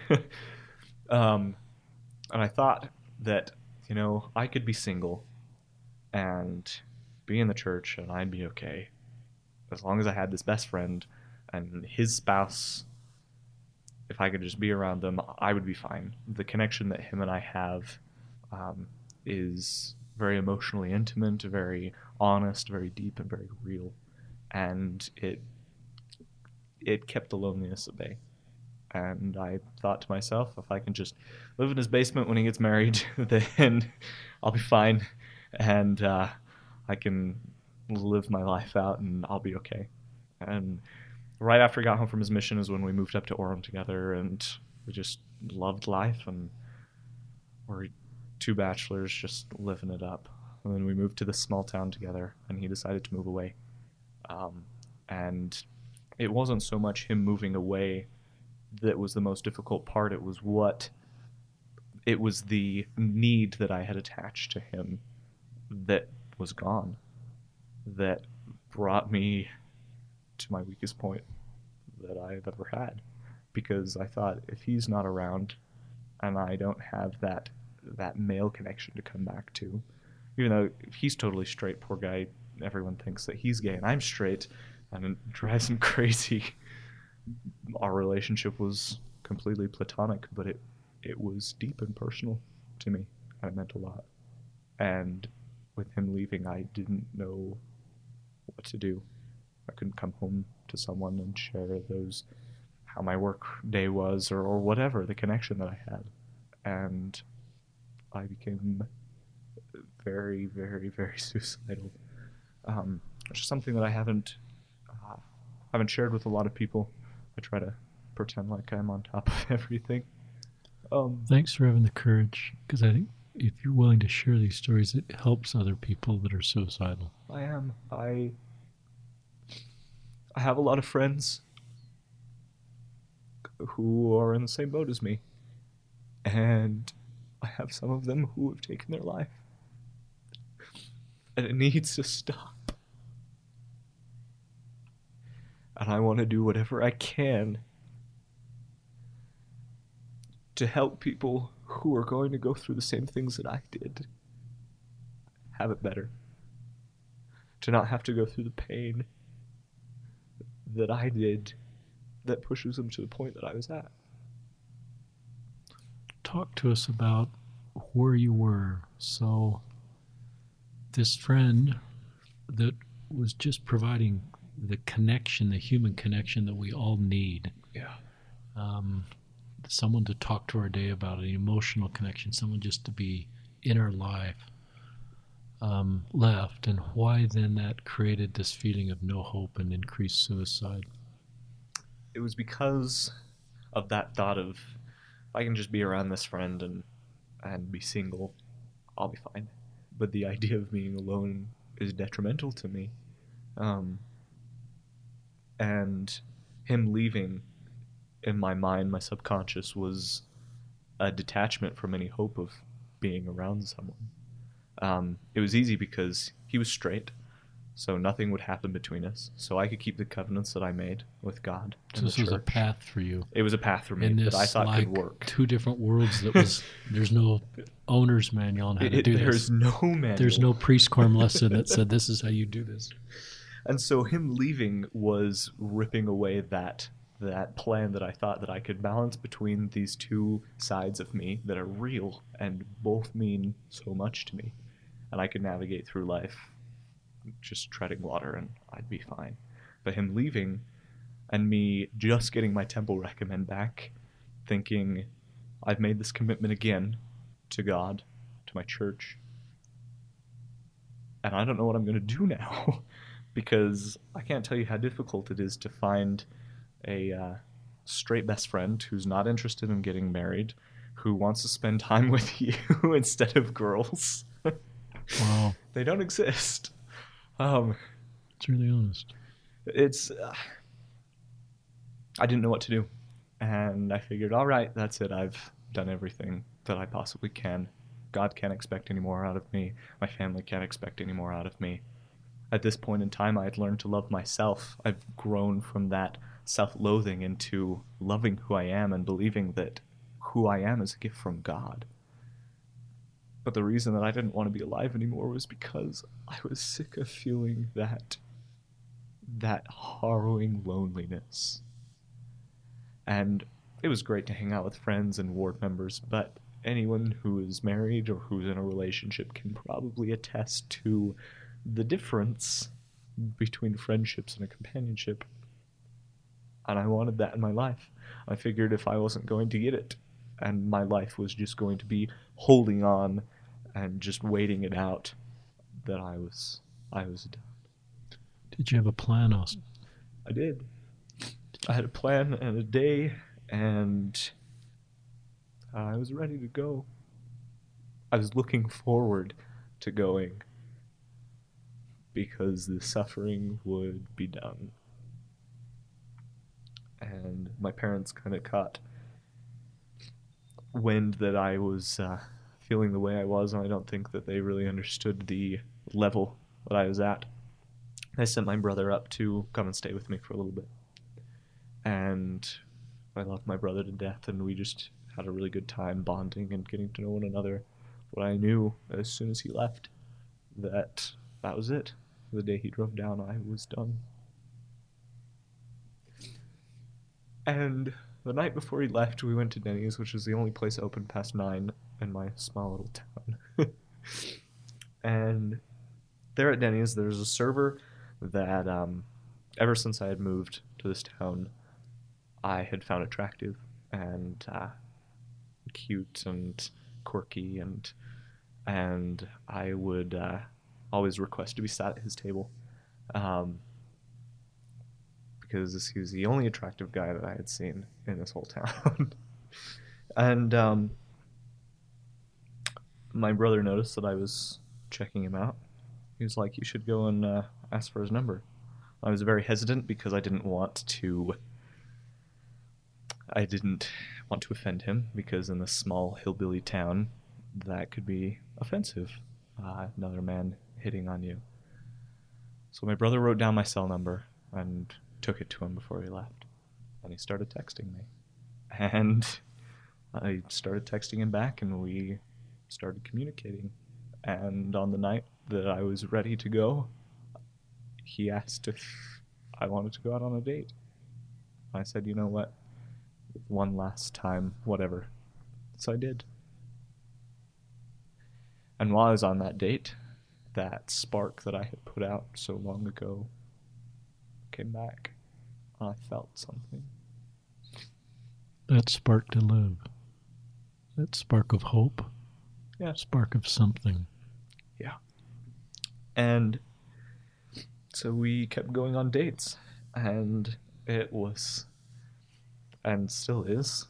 um, and I thought that, you know, I could be single and be in the church and I'd be okay, as long as I had this best friend and his spouse. If I could just be around them, I would be fine. The connection that him and I have um, is very emotionally intimate, very honest, very deep, and very real. And it it kept the loneliness at bay. And I thought to myself, if I can just live in his basement when he gets married, then I'll be fine. And uh, I can live my life out and I'll be okay. And right after he got home from his mission is when we moved up to Orem together, and we just loved life, and we're two bachelors just living it up. And then we moved to this small town together, and he decided to move away. Um, and it wasn't so much him moving away that was the most difficult part. It was what it was the need that I had attached to him that was gone, that brought me to my weakest point that I've ever had. Because I thought, if he's not around and I don't have that that male connection to come back to, even though he's totally straight, poor guy, everyone thinks that he's gay and I'm straight, and it drives him crazy. Our relationship was completely platonic, but it it was deep and personal to me, and it meant a lot. And with him leaving, I didn't know what to do. I couldn't come home to someone and share those, how my work day was, or, or whatever, the connection that I had. And I became very, very, very suicidal. Um, which is something that I haven't uh, haven't shared with a lot of people. I try to pretend like I'm on top of everything. Um, Thanks for having the courage, because I think if you're willing to share these stories, it helps other people that are suicidal. I am. I I have a lot of friends who are in the same boat as me, and I have some of them who have taken their life, and it needs to stop. And I want to do whatever I can to help people who are going to go through the same things that I did have it better. To not have to go through the pain that I did that pushes them to the point that I was at. Talk to us about where you were. So this friend that was just providing the connection, the human connection that we all need. Yeah. Um, someone to talk to our day about, an emotional connection, someone just to be in our life, um, left, and why then that created this feeling of no hope and increased suicide. It was because of that thought of, if I can just be around this friend and and be single, I'll be fine. But the idea of being alone is detrimental to me. Um, and him leaving, in my mind, my subconscious, was a detachment from any hope of being around someone. Um, it was easy because he was straight, so nothing would happen between us. So I could keep the covenants that I made with God. So this was a path for you. It was a path for me in that I this, thought like, could work. Two different worlds that was, there's no owner's manual on how to It, do there's this. no manual. There's no priest-quorum lesson that said this is how you do this. And so him leaving was ripping away that that plan that I thought that I could balance between these two sides of me that are real and both mean so much to me. And I could navigate through life just treading water and I'd be fine. But him leaving and me just getting my temple recommend back, thinking I've made this commitment again to God, to my church, and I don't know what I'm going to do now. Because I can't tell you how difficult it is to find a uh, straight best friend who's not interested in getting married, who wants to spend time with you instead of girls. Wow. They don't exist. Um, It's really honest. it's... Uh, I didn't know what to do. And I figured, all right, that's it. I've done everything that I possibly can. God can't expect any more out of me. My family can't expect any more out of me. At this point in time, I had learned to love myself. I've grown from that self-loathing into loving who I am and believing that who I am is a gift from God. But the reason that I didn't want to be alive anymore was because I was sick of feeling that, that harrowing loneliness. And it was great to hang out with friends and ward members, but anyone who is married or who's in a relationship can probably attest to the difference between friendships and a companionship. And I wanted that in my life. I figured if I wasn't going to get it, and my life was just going to be holding on and just waiting it out, that I was I was done. Did you have a plan, Austin? I did. I had a plan and a day, and I was ready to go. I was looking forward to going, because the suffering would be done. And my parents kind of caught wind that I was uh, feeling the way I was, and I don't think that they really understood the level that I was at. I sent my brother up to come and stay with me for a little bit. And I loved my brother to death, and we just had a really good time bonding and getting to know one another. But I knew as soon as he left that that was it. The day he drove down, I was done. And the night before he left, we went to Denny's, which is the only place open past nine in my small little town. And there at Denny's, there's a server that, um, ever since I had moved to this town, I had found attractive and uh, cute and quirky, and and I would uh, always request to be sat at his table, um, because he was the only attractive guy that I had seen in this whole town. And um, my brother noticed that I was checking him out. He was like, "You should go and uh, ask for his number." I was very hesitant because I didn't want to. I didn't want to offend him, because in this small hillbilly town, that could be offensive. Uh, another man hitting on you. So my brother wrote down my cell number and took it to him before he left. And he started texting me. And I started texting him back, and we started communicating. And on the night that I was ready to go, he asked if I wanted to go out on a date. I said, "You know what? One last time, whatever." So I did. And while I was on that date, that spark that I had put out so long ago came back. I felt something. That spark to live. That spark of hope. Yeah. Spark of something. Yeah. And so we kept going on dates, and it was, and still is,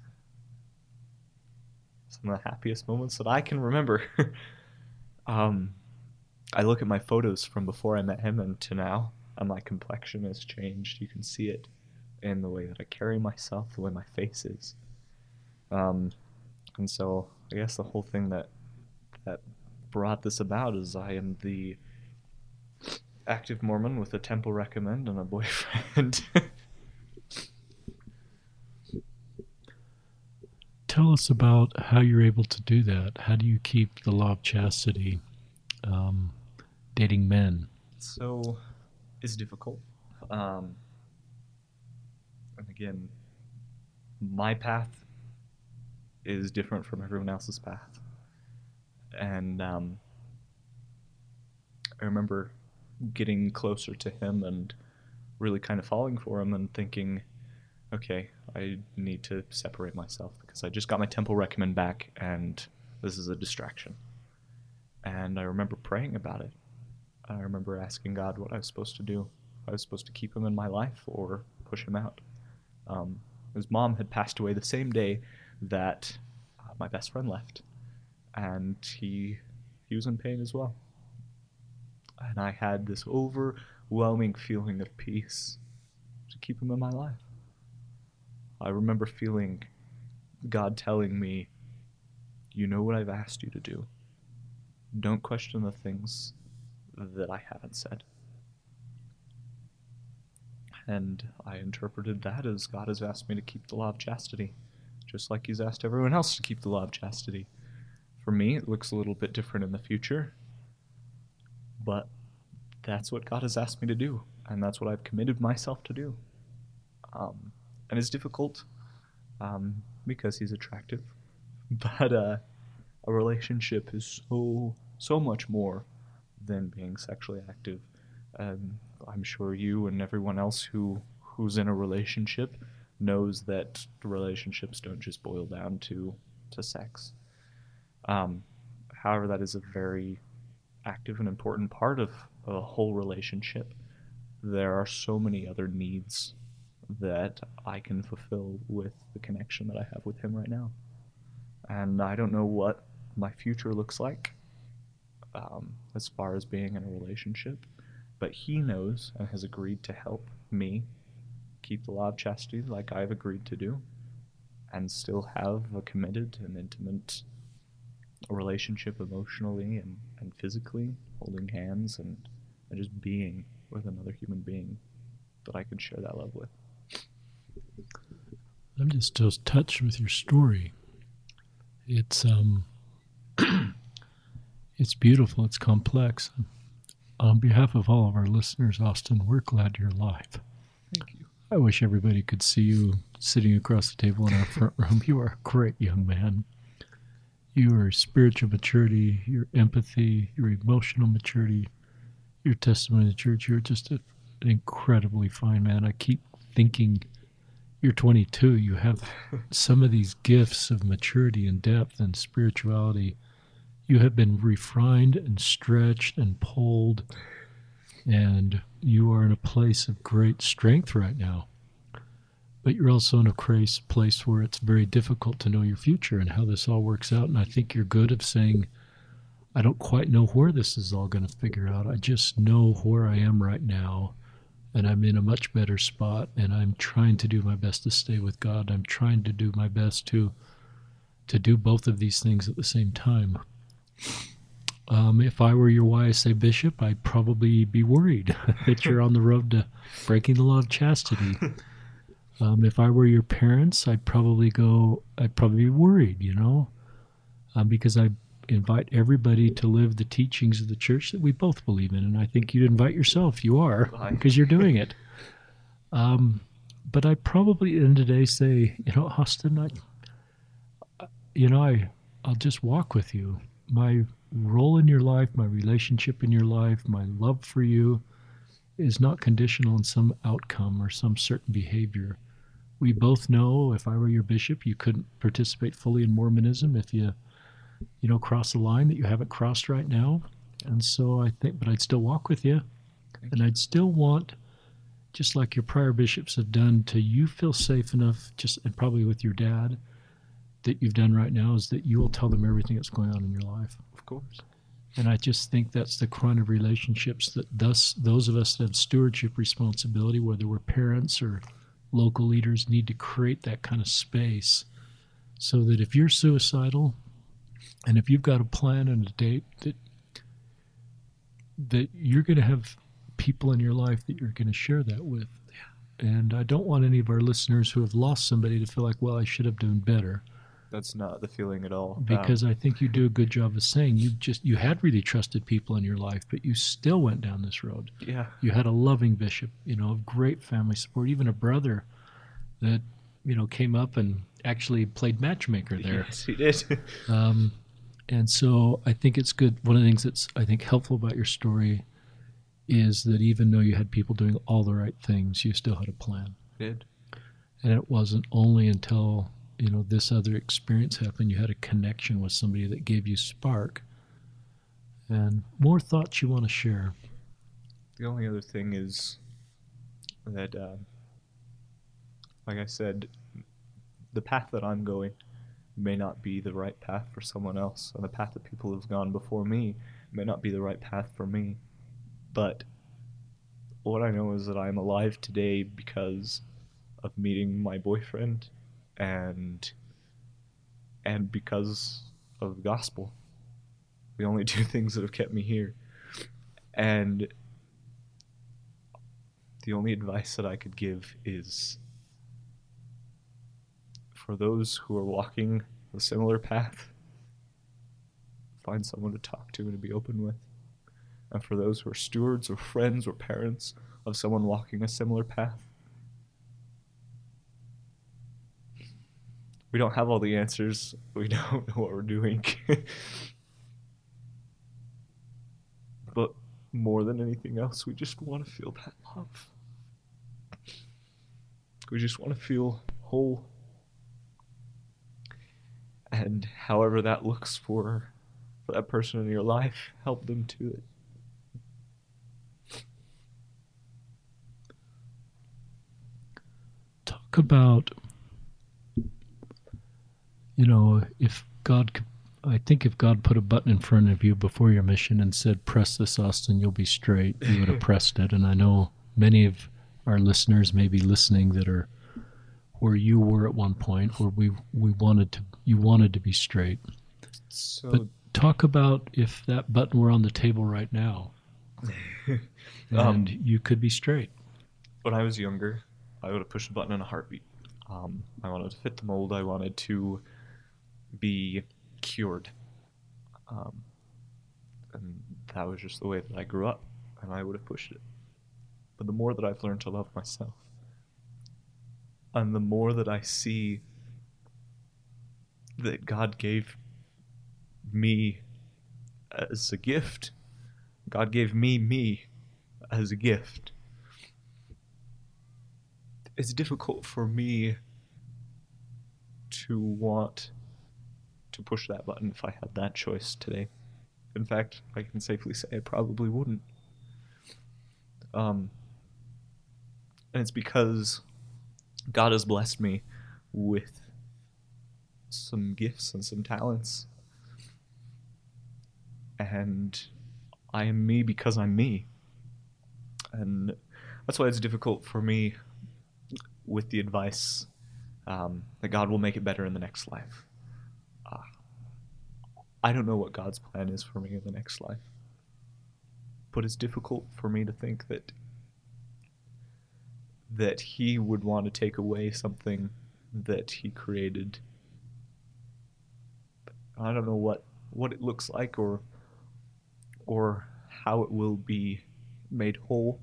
some of the happiest moments that I can remember. um, I look at my photos from before I met him and to now, and my complexion has changed. You can see it in the way that I carry myself, the way my face is. Um, and so I guess the whole thing that that brought this about is I am the active Mormon with a temple recommend and a boyfriend. Tell us about how you're able to do that. How do you keep the law of chastity, um, dating men? So, it's difficult. Um, and again, my path is different from everyone else's path. And um, I remember getting closer to him and really kind of falling for him and thinking, okay, I need to separate myself because I just got my temple recommend back and this is a distraction. And I remember praying about it. I remember asking God what I was supposed to do. I was supposed to keep him in my life or push him out. Um, his mom had passed away the same day that uh, my best friend left, and he he was in pain as well. And I had this overwhelming feeling of peace to keep him in my life. I remember feeling God telling me, "You know what I've asked you to do. Don't question the things that I haven't said." And I interpreted that as God has asked me to keep the law of chastity, just like he's asked everyone else to keep the law of chastity. For me, it looks a little bit different in the future, but that's what God has asked me to do, and that's what I've committed myself to do. Um, and it's difficult um, because he's attractive, but uh, a relationship is so, so much more than being sexually active. Um, I'm sure you and everyone else who who's in a relationship knows that relationships don't just boil down to to sex. Um, however, that is a very active and important part of a whole relationship. There are so many other needs that I can fulfill with the connection that I have with him right now. And I don't know what my future looks like um, as far as being in a relationship, but he knows and has agreed to help me keep the law of chastity like I've agreed to do, and still have a committed and intimate relationship emotionally and, and physically, holding hands and, and just being with another human being that I can share that love with. I'm just still touched with your story. It's um, it's beautiful. It's complex. On behalf of all of our listeners, Austin, we're glad you're alive. Thank you. I wish everybody could see you sitting across the table in our front room. You are a great young man. Your spiritual maturity, your empathy, your emotional maturity, your testimony to church, you're just a, an incredibly fine man. I keep thinking, you're twenty-two, you have some of these gifts of maturity and depth and spirituality. you have been refined and stretched and pulled, and you are in a place of great strength right now. But you're also in a crazy place where it's very difficult to know your future and how this all works out. And I think you're good at saying, I don't quite know where this is all going to figure out. I just know where I am right now, and I'm in a much better spot, and I'm trying to do my best to stay with God. I'm trying to do my best to to do both of these things at the same time. Um, if I were your Y S A bishop, I'd probably be worried that you're on the road to breaking the law of chastity. Um, if I were your parents, I'd probably go, I'd probably be worried, you know, um, because I invite everybody to live the teachings of the church that we both believe in. And I think you'd invite yourself. You are, because you're doing it. Um, but I'd probably, at the end of the day, say, you know, Austin, I, you know, I, I'll just walk with you. My role in your life, my relationship in your life, my love for you is not conditional on some outcome or some certain behavior. We both know, if I were your bishop, you couldn't participate fully in Mormonism if you, you know, cross a line that you haven't crossed right now. And so I think, but I'd still walk with you. And I'd still want, just like your prior bishops have done, to you feel safe enough, just and probably with your dad, that you've done right now, is that you will tell them everything that's going on in your life. Of course. And I just think that's the kind of relationships that thus those of us that have stewardship responsibility, whether we're parents or local leaders, need to create that kind of space so that if you're suicidal and if you've got a plan and a date, that that you're going to have people in your life that you're going to share that with. Yeah. And I don't want any of our listeners who have lost somebody to feel like, well, I should have done better. That's not the feeling at all. Because um, I think you do a good job of saying you just you had really trusted people in your life, but you still went down this road. Yeah. You had a loving bishop, you know, great family support, even a brother that, you know, came up and actually played matchmaker there. Yes, he did. um, and so I think it's good. One of the things that's, I think, helpful about your story is that even though you had people doing all the right things, you still had a plan. I did. And it wasn't only until, you know, this other experience happened, you had a connection with somebody that gave you spark. And more thoughts you want to share? The only other thing is that, uh, like I said, the path that I'm going may not be the right path for someone else, and the path that people have gone before me may not be the right path for me. But what I know is that I'm alive today because of meeting my boyfriend and and because of the gospel. The only two things that have kept me here. And the only advice that I could give is, for those who are walking a similar path, find someone to talk to and to be open with. And for those who are stewards or friends or parents of someone walking a similar path, we don't have all the answers. We don't know what we're doing. But more than anything else, we just want to feel that love. We just want to feel whole. And however that looks for, for that person in your life, help them to it. Talk about, you know, if God could, I think if God put a button in front of you before your mission and said, press this, Austin, you'll be straight, you would have pressed it. And I know many of our listeners may be listening that are where you were at one point, where we, we wanted to, you wanted to be straight. So, but talk about if that button were on the table right now and um, you could be straight. When I was younger, I would have pushed the button in a heartbeat. Um, I wanted to fit the mold. I wanted to be cured. Um, and that was just the way that I grew up, and I would have pushed it. But the more that I've learned to love myself, and the more that I see that God gave me as a gift, God gave me me as a gift, it's difficult for me to want to push that button if I had that choice today. In fact, I can safely say I probably wouldn't. Um, and it's because God has blessed me with some gifts and some talents. And I am me because I'm me. And that's why it's difficult for me with the advice um, that God will make it better in the next life. Uh, I don't know what God's plan is for me in the next life. But it's difficult for me to think that that he would want to take away something that he created. I don't know what, what it looks like or or how it will be made whole.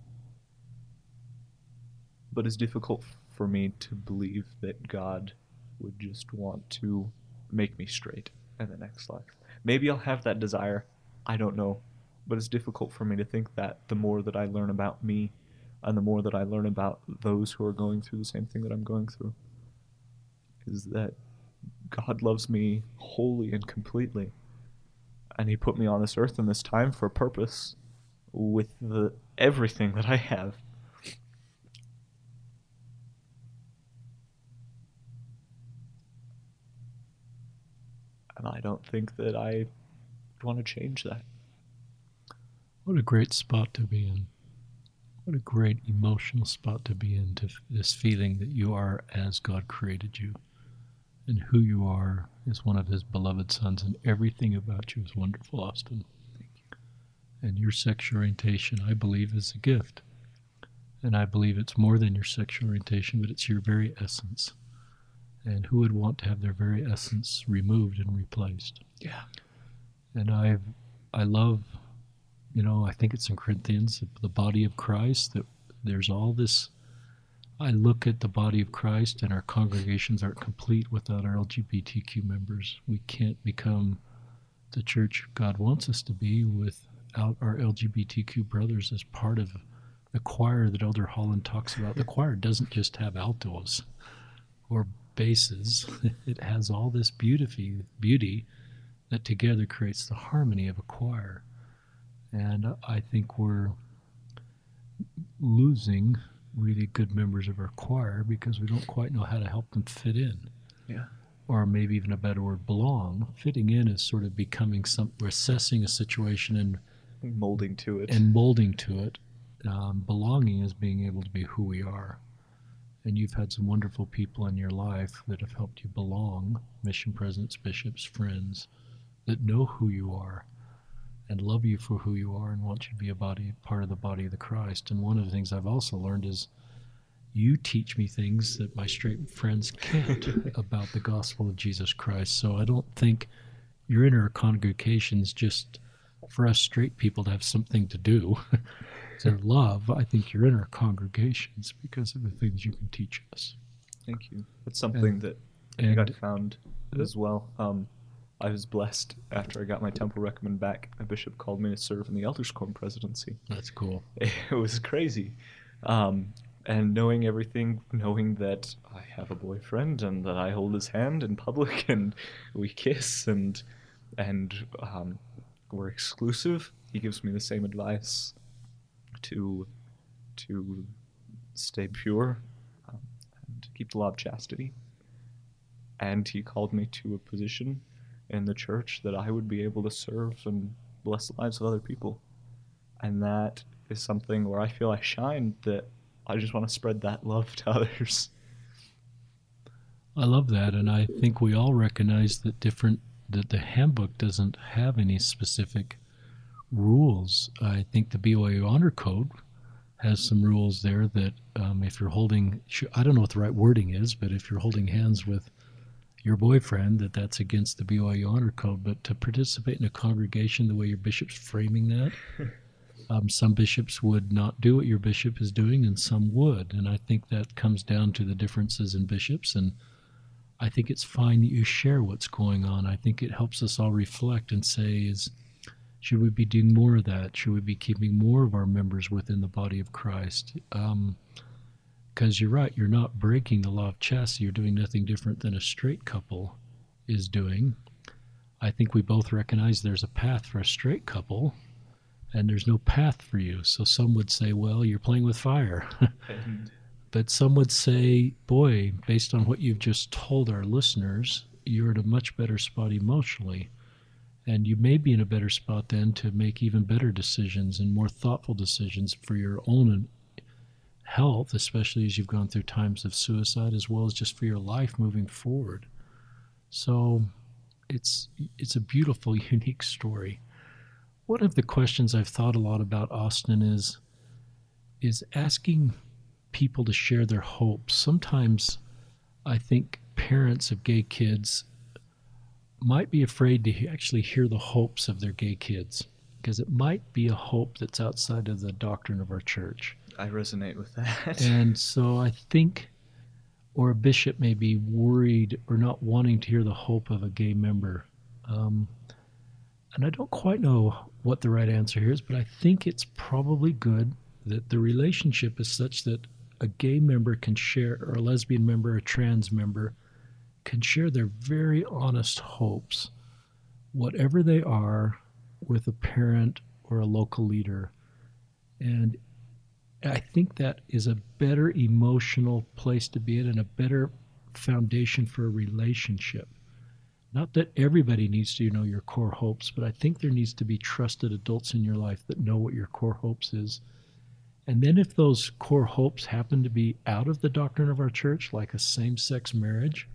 But it's difficult for me to believe that God would just want to make me straight in the next life. Maybe I'll have that desire. I don't know. But it's difficult for me to think that the more that I learn about me and the more that I learn about those who are going through the same thing that I'm going through, is that God loves me wholly and completely. And he put me on this earth in this time for a purpose with the everything that I have. And I don't think that I would want to change that. What a great spot to be in. What a great emotional spot to be in, to this feeling that you are as God created you. And who you are is one of his beloved sons, and everything about you is wonderful, Austin. Thank you. And your sexual orientation, I believe, is a gift. And I believe it's more than your sexual orientation, but it's your very essence. And who would want to have their very essence removed and replaced? Yeah. And I've, I love, you know, I think it's in Corinthians, the body of Christ, that there's all this. I look at the body of Christ, and our congregations aren't complete without our L G B T Q members. We can't become the church God wants us to be without our L G B T Q brothers as part of the choir that Elder Holland talks about. The choir doesn't just have altos or basses. It has all this beauty, beauty that together creates the harmony of a choir. And I think we're losing really good members of our choir because we don't quite know how to help them fit in. Yeah. Or maybe even a better word, belong. Fitting in is sort of becoming some, we're assessing a situation and molding to it. And molding to it. Um, belonging is being able to be who we are. And you've had some wonderful people in your life that have helped you belong, mission presidents, bishops, friends, that know who you are and love you for who you are and want you to be a body, part of the body of the Christ. And one of the things I've also learned is you teach me things that my straight friends can't about the gospel of Jesus Christ. So I don't think you're in our congregations just for us straight people to have something to do, to love. I think you're in our congregations because of the things you can teach us. Thank you. That's something and, that I think I found as well. Um, I was blessed after I got my temple recommend back. My bishop called me to serve in the Elders Quorum presidency. That's cool. It was crazy. Um, and knowing everything, knowing that I have a boyfriend and that I hold his hand in public and we kiss and and um, we're exclusive, he gives me the same advice to to stay pure um, and keep the law of chastity. And he called me to a position in the church that I would be able to serve and bless the lives of other people. And that is something where I feel I shine, that I just want to spread that love to others. I love that, and I think we all recognize that different that the handbook doesn't have any specific rules. I think the B Y U Honor Code has some rules there that um, if you're holding, I don't know what the right wording is, but if you're holding hands with your boyfriend, that that's against the B Y U Honor Code. But to participate in a congregation the way your bishop's framing that, um, some bishops would not do what your bishop is doing, and some would. And I think that comes down to the differences in bishops. And I think it's fine that you share what's going on. I think it helps us all reflect and say, is should we be doing more of that? Should we be keeping more of our members within the body of Christ? Um, Because you're right, you're not breaking the law of chastity. You're doing nothing different than a straight couple is doing. I think we both recognize there's a path for a straight couple, and there's no path for you. So some would say, well, you're playing with fire. And But some would say, boy, based on what you've just told our listeners, you're in a much better spot emotionally. And you may be in a better spot then to make even better decisions and more thoughtful decisions for your own health, especially as you've gone through times of suicide, as well as just for your life moving forward. So it's it's a beautiful, unique story. One of the questions I've thought a lot about, Austin, is is asking people to share their hopes. Sometimes I think parents of gay kids might be afraid to actually hear the hopes of their gay kids, because it might be a hope that's outside of the doctrine of our church. I resonate with that. And so I think, or a bishop may be worried or not wanting to hear the hope of a gay member. Um, and I don't quite know what the right answer here is, but I think it's probably good that the relationship is such that a gay member can share, or a lesbian member, or a trans member, can share their very honest hopes, whatever they are, with a parent or a local leader. And I think that is a better emotional place to be in and a better foundation for a relationship. Not that everybody needs to know your core hopes, but I think there needs to be trusted adults in your life that know what your core hopes is. And then if those core hopes happen to be out of the doctrine of our church, like a same-sex marriage,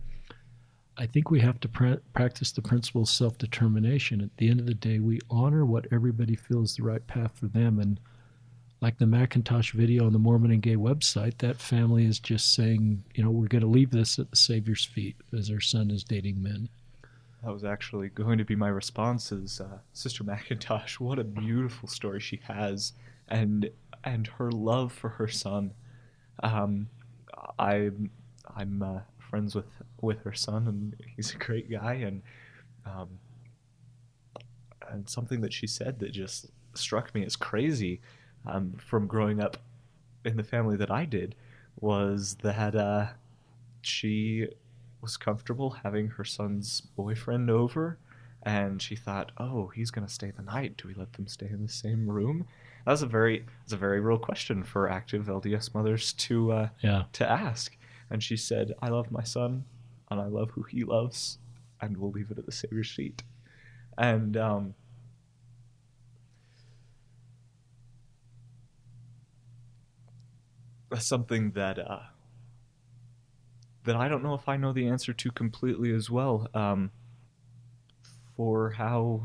I think we have to pra- practice the principle of self-determination. At the end of the day, we honor what everybody feels the right path for them. And like the Macintosh video on the Mormon and Gay website, that family is just saying, you know, we're going to leave this at the Savior's feet as our son is dating men. That was actually going to be my response is, uh, Sister Macintosh, what a beautiful story she has, and and her love for her son. Um, I, I'm uh, friends with, with her son, and he's a great guy, and um, and something that she said that just struck me as crazy um, from growing up in the family that I did was that uh, she was comfortable having her son's boyfriend over, and she thought, oh, he's going to stay the night. Do we let them stay in the same room? That was a very, it's a very real question for active L D S mothers to uh, Yeah. to ask. And she said, I love my son, and I love who he loves, and we'll leave it at the Savior's feet. And um, that's something that uh, that I don't know if I know the answer to completely as well, um, for how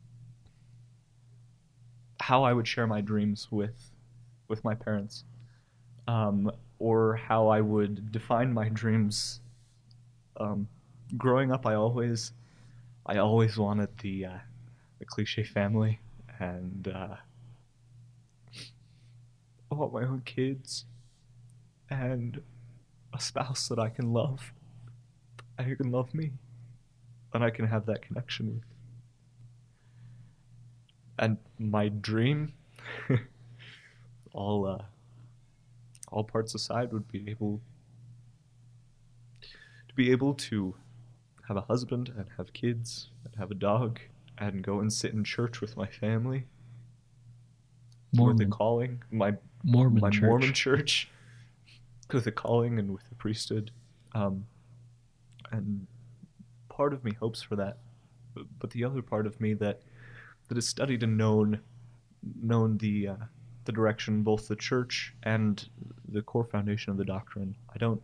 how I would share my dreams with with my parents, um, or how I would define my dreams. Um, growing up, I always I always wanted the uh, the cliche family, and uh, I want my own kids and a spouse that I can love, and who can love me, and I can have that connection with. And my dream, all uh, all parts aside, would be able to be able to have a husband and have kids and have a dog and go and sit in church with my family. Mormon. With a calling, my Mormon my church. Mormon church, with a calling and with the priesthood, um, and part of me hopes for that, but, but the other part of me that that has studied and known known the uh, the direction, both the church and the core foundation of the doctrine. I don't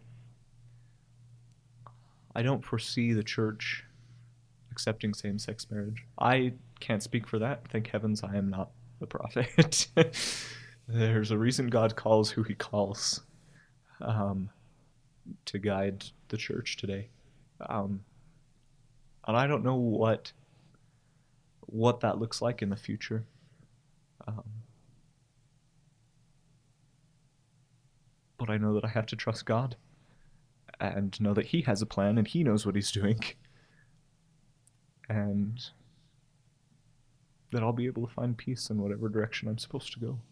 I don't foresee the church accepting same-sex marriage. I can't speak for that. Thank heavens I am not the prophet. There's a reason God calls who he calls um, to guide the church today. Um, and I don't know what what that looks like in the future. Um, but I know that I have to trust God and know that he has a plan and he knows what he's doing. And that I'll be able to find peace in whatever direction I'm supposed to go.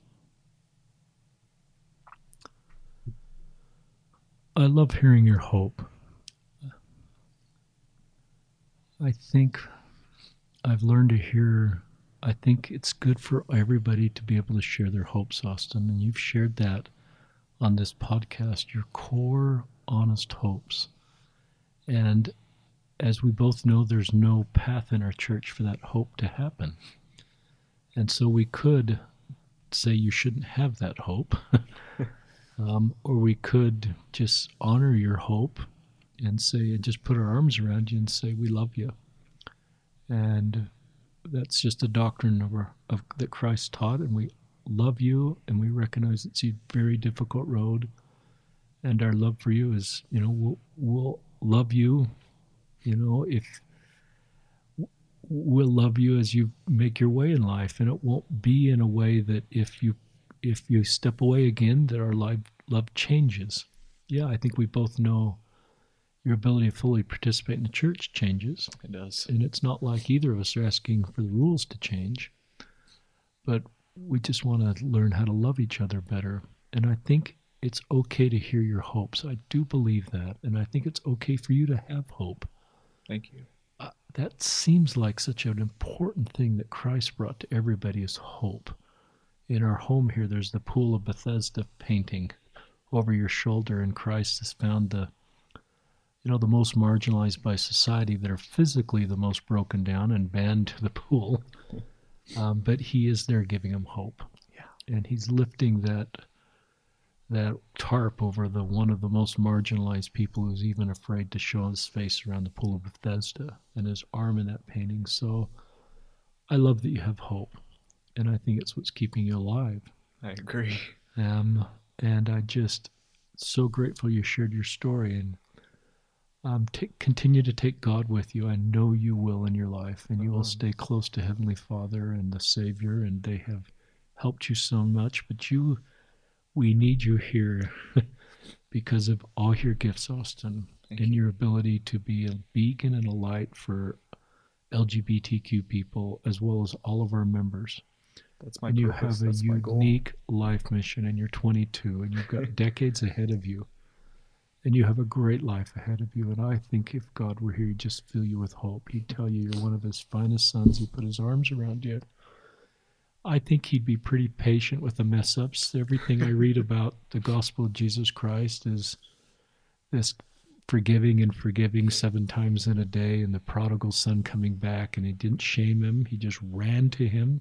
I love hearing your hope. I think I've learned to hear, I think it's good for everybody to be able to share their hopes, Austin, and you've shared that on this podcast, your core, honest hopes. And as we both know, there's no path in our church for that hope to happen. And so we could say you shouldn't have that hope, um, or we could just honor your hope and say, and just put our arms around you and say, we love you. And that's just a doctrine of, our, of that Christ taught, and we love you, and we recognize it's a very difficult road, and our love for you is, you know, we'll, we'll love you, you know, if we'll love you as you make your way in life, and it won't be in a way that if you if you step away again, that our life love changes. Yeah, I think we both know your ability to fully participate in the church changes. It does. And it's not like either of us are asking for the rules to change, but we just want to learn how to love each other better. And I think it's okay to hear your hopes. I do believe that. And I think it's okay for you to have hope. Thank you. Uh, that seems like such an important thing that Christ brought to everybody is hope. In our home here, there's the Pool of Bethesda painting over your shoulder, and Christ has found the, you know, the most marginalized by society that are physically the most broken down and banned to the pool. Um, but he is there giving them hope. Yeah. And he's lifting that that tarp over the one of the most marginalized people who's even afraid to show his face around the Pool of Bethesda, and his arm in that painting. So I love that you have hope, and I think it's what's keeping you alive. I agree. Um, and I just so grateful you shared your story, and um, t- continue to take God with you. I know you will in your life, and you will stay close to Heavenly Father and the Savior, and they have helped you so much, but you, we need you here because of all your gifts, Austin, Thank and you. your ability to be a beacon and a light for L G B T Q people, as well as all of our members. That's my and you purpose. have a That's my goal. unique life mission, and you're twenty-two, and you've got decades ahead of you, and you have a great life ahead of you. And I think if God were here, he'd just fill you with hope. He'd tell you you're one of his finest sons. He'd put his arms around you. I think he'd be pretty patient with the mess ups. Everything I read about the gospel of Jesus Christ is this forgiving and forgiving seven times in a day, and the prodigal son coming back, and he didn't shame him. He just ran to him.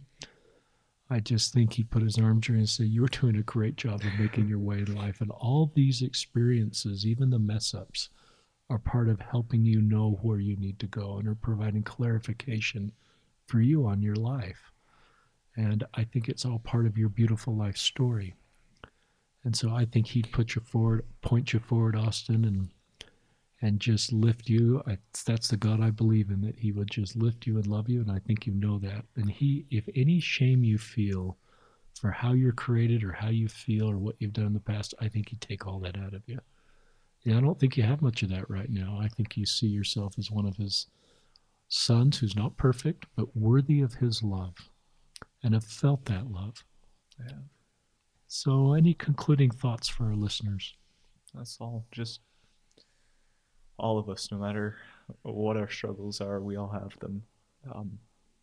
I just think he put his arms around and said, you're doing a great job of making your way in life. And all these experiences, even the mess ups, are part of helping you know where you need to go and are providing clarification for you on your life. And I think it's all part of your beautiful life story. And so I think he'd put you forward, point you forward, Austin, and and just lift you. I, that's the God I believe in, that he would just lift you and love you, and I think you know that. And he, if any shame you feel for how you're created or how you feel or what you've done in the past, I think he'd take all that out of you. Yeah, I don't think you have much of that right now. I think you see yourself as one of his sons who's not perfect, but worthy of his love, and have felt that love. Yeah. So any concluding thoughts for our listeners? That's all. Just all of us, no matter what our struggles are, we all have them. Um,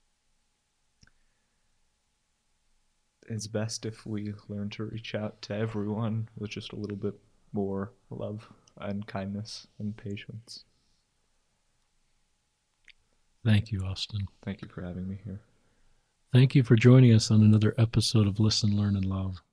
it's best if we learn to reach out to everyone with just a little bit more love and kindness and patience. Thank you, Austin. Thank you for having me here. Thank you for joining us on another episode of Listen, Learn, and Love.